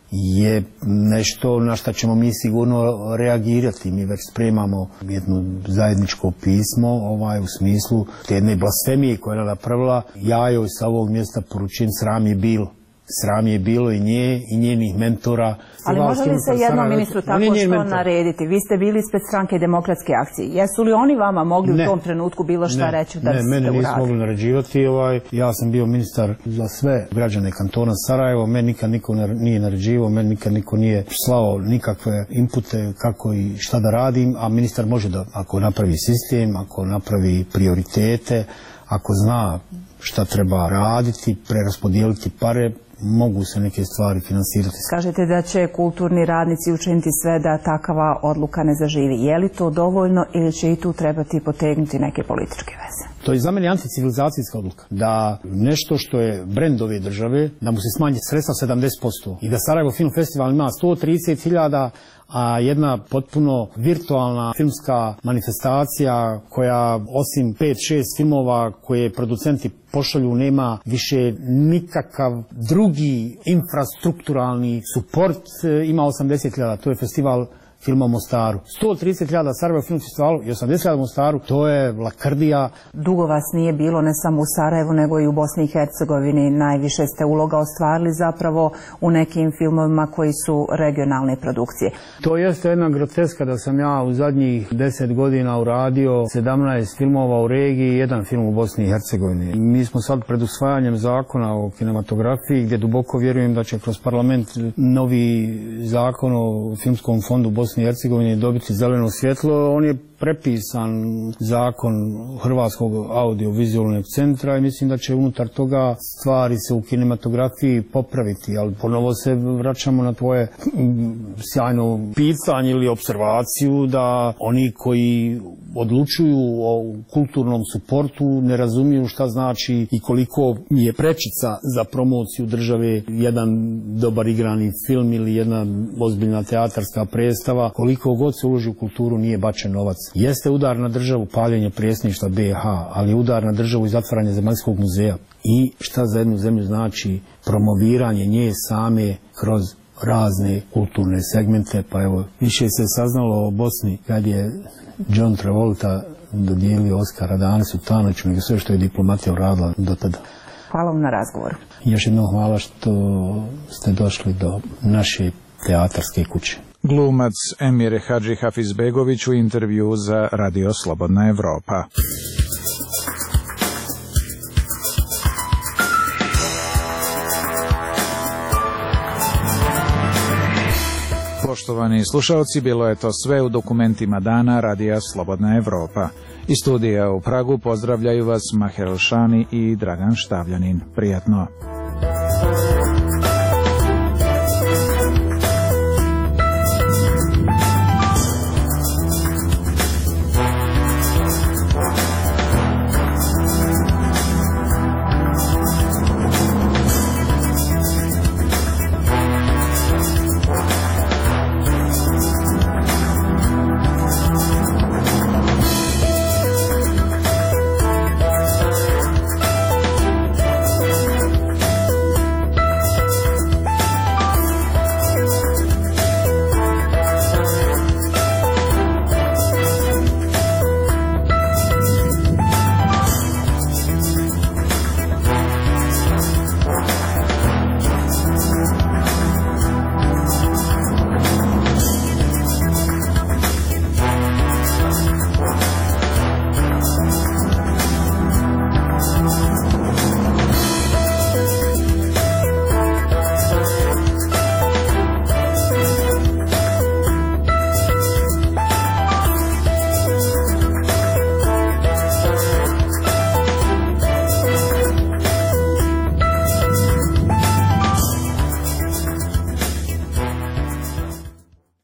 je nešto na što ćemo mi sigurno reagirati. Mi već spremamo jedno zajedničko pismo ovaj, u smislu te jedne blasfemije koja je napravila. Ja joj sa ovog mjesta poručujem, sram je bilo. Sram je bilo i nje i njenih mentora. Ali može li se jednom ministru tako što narediti? Vi ste bili ispred stranke Demokratske akcije. Jesu li oni vama mogli ne. u tom trenutku bilo šta ne. reći da ne, ste uradili? Ne, mene nisu mogli naređivati. Ovaj, ja sam bio ministar za sve građane kantona Sarajevo. Meni nikad niko nije naređivao, meni nikad niko nije slao nikakve inpute kako i šta da radim, a ministar može da, ako napravi sistem, ako napravi prioritete, ako zna šta treba raditi, preraspodijeliti pare, mogu se neke stvari finansirati. Kažete da će kulturni radnici učiniti sve da takava odluka ne zaživi. Je li to dovoljno ili će i tu trebati potegnuti neke političke veze? To je za mene anticivilizacijska odluka. Da nešto što je brend ove države, da mu se smanji sredstva sedamdeset posto i da Sarajevo Film Festival ima sto trideset hiljada, a jedna potpuno virtualna filmska manifestacija koja osim pet šest filmova koje producenti pošalju nema više nikakav drugi infrastrukturalni suport, ima osamdeset hiljada. To je festival filma u Mostaru. sto trideset hiljada Sarajevo Film Festivalu i osamdeset hiljada u Mostaru, to je lakrdija. Dugo vas nije bilo ne samo u Sarajevu nego i u Bosni i Hercegovini. Najviše ste uloga ostvarili zapravo u nekim filmovima koji su regionalne produkcije. To jeste jedna groteska da sam ja u zadnjih deset godina uradio sedamnaest filmova u regiji i jedan film u Bosni i Hercegovini. Mi smo sad pred usvajanjem zakona o kinematografiji gdje duboko vjerujem da će kroz parlament novi zakon o filmskom fondu Bosni i Hercegovine dobiti zeleno svjetlo. On je prepisan zakon Hrvatskog audiovizualnog centra i mislim da će unutar toga stvari se u kinematografiji popraviti, ali ponovo se vraćamo na tvoje sjajno pitanje ili observaciju da oni koji odlučuju o kulturnom suportu ne razumiju šta znači i koliko je prečica za promociju države jedan dobar igrani film ili jedna ozbiljna teatarska predstava. Koliko god se uloži u kulturu nije bačen novac. Jeste udar na državu paljenje predsjedništva be ha, ali udar na državu i zatvaranje zemaljskog muzeja. I šta za jednu zemlju znači promoviranje nje same kroz razne kulturne segmente. Pa evo, više se saznalo o Bosni kad je John Travolta dodijelio Oskara Danisu Tanoću nego sve što je diplomatija uradila do tada. Hvala vam na razgovoru. Još jednom hvala što ste došli do naše teatarske kuće. Glumac Emir Hadži Hafizbegović u intervju za Radio Slobodna Evropa. Poštovani slušalci, bilo je to sve u dokumentima dana Radija Slobodna Evropa. Iz studija u Pragu pozdravljaju vas Maher Elšani i Dragan Štavljanin. Prijatno.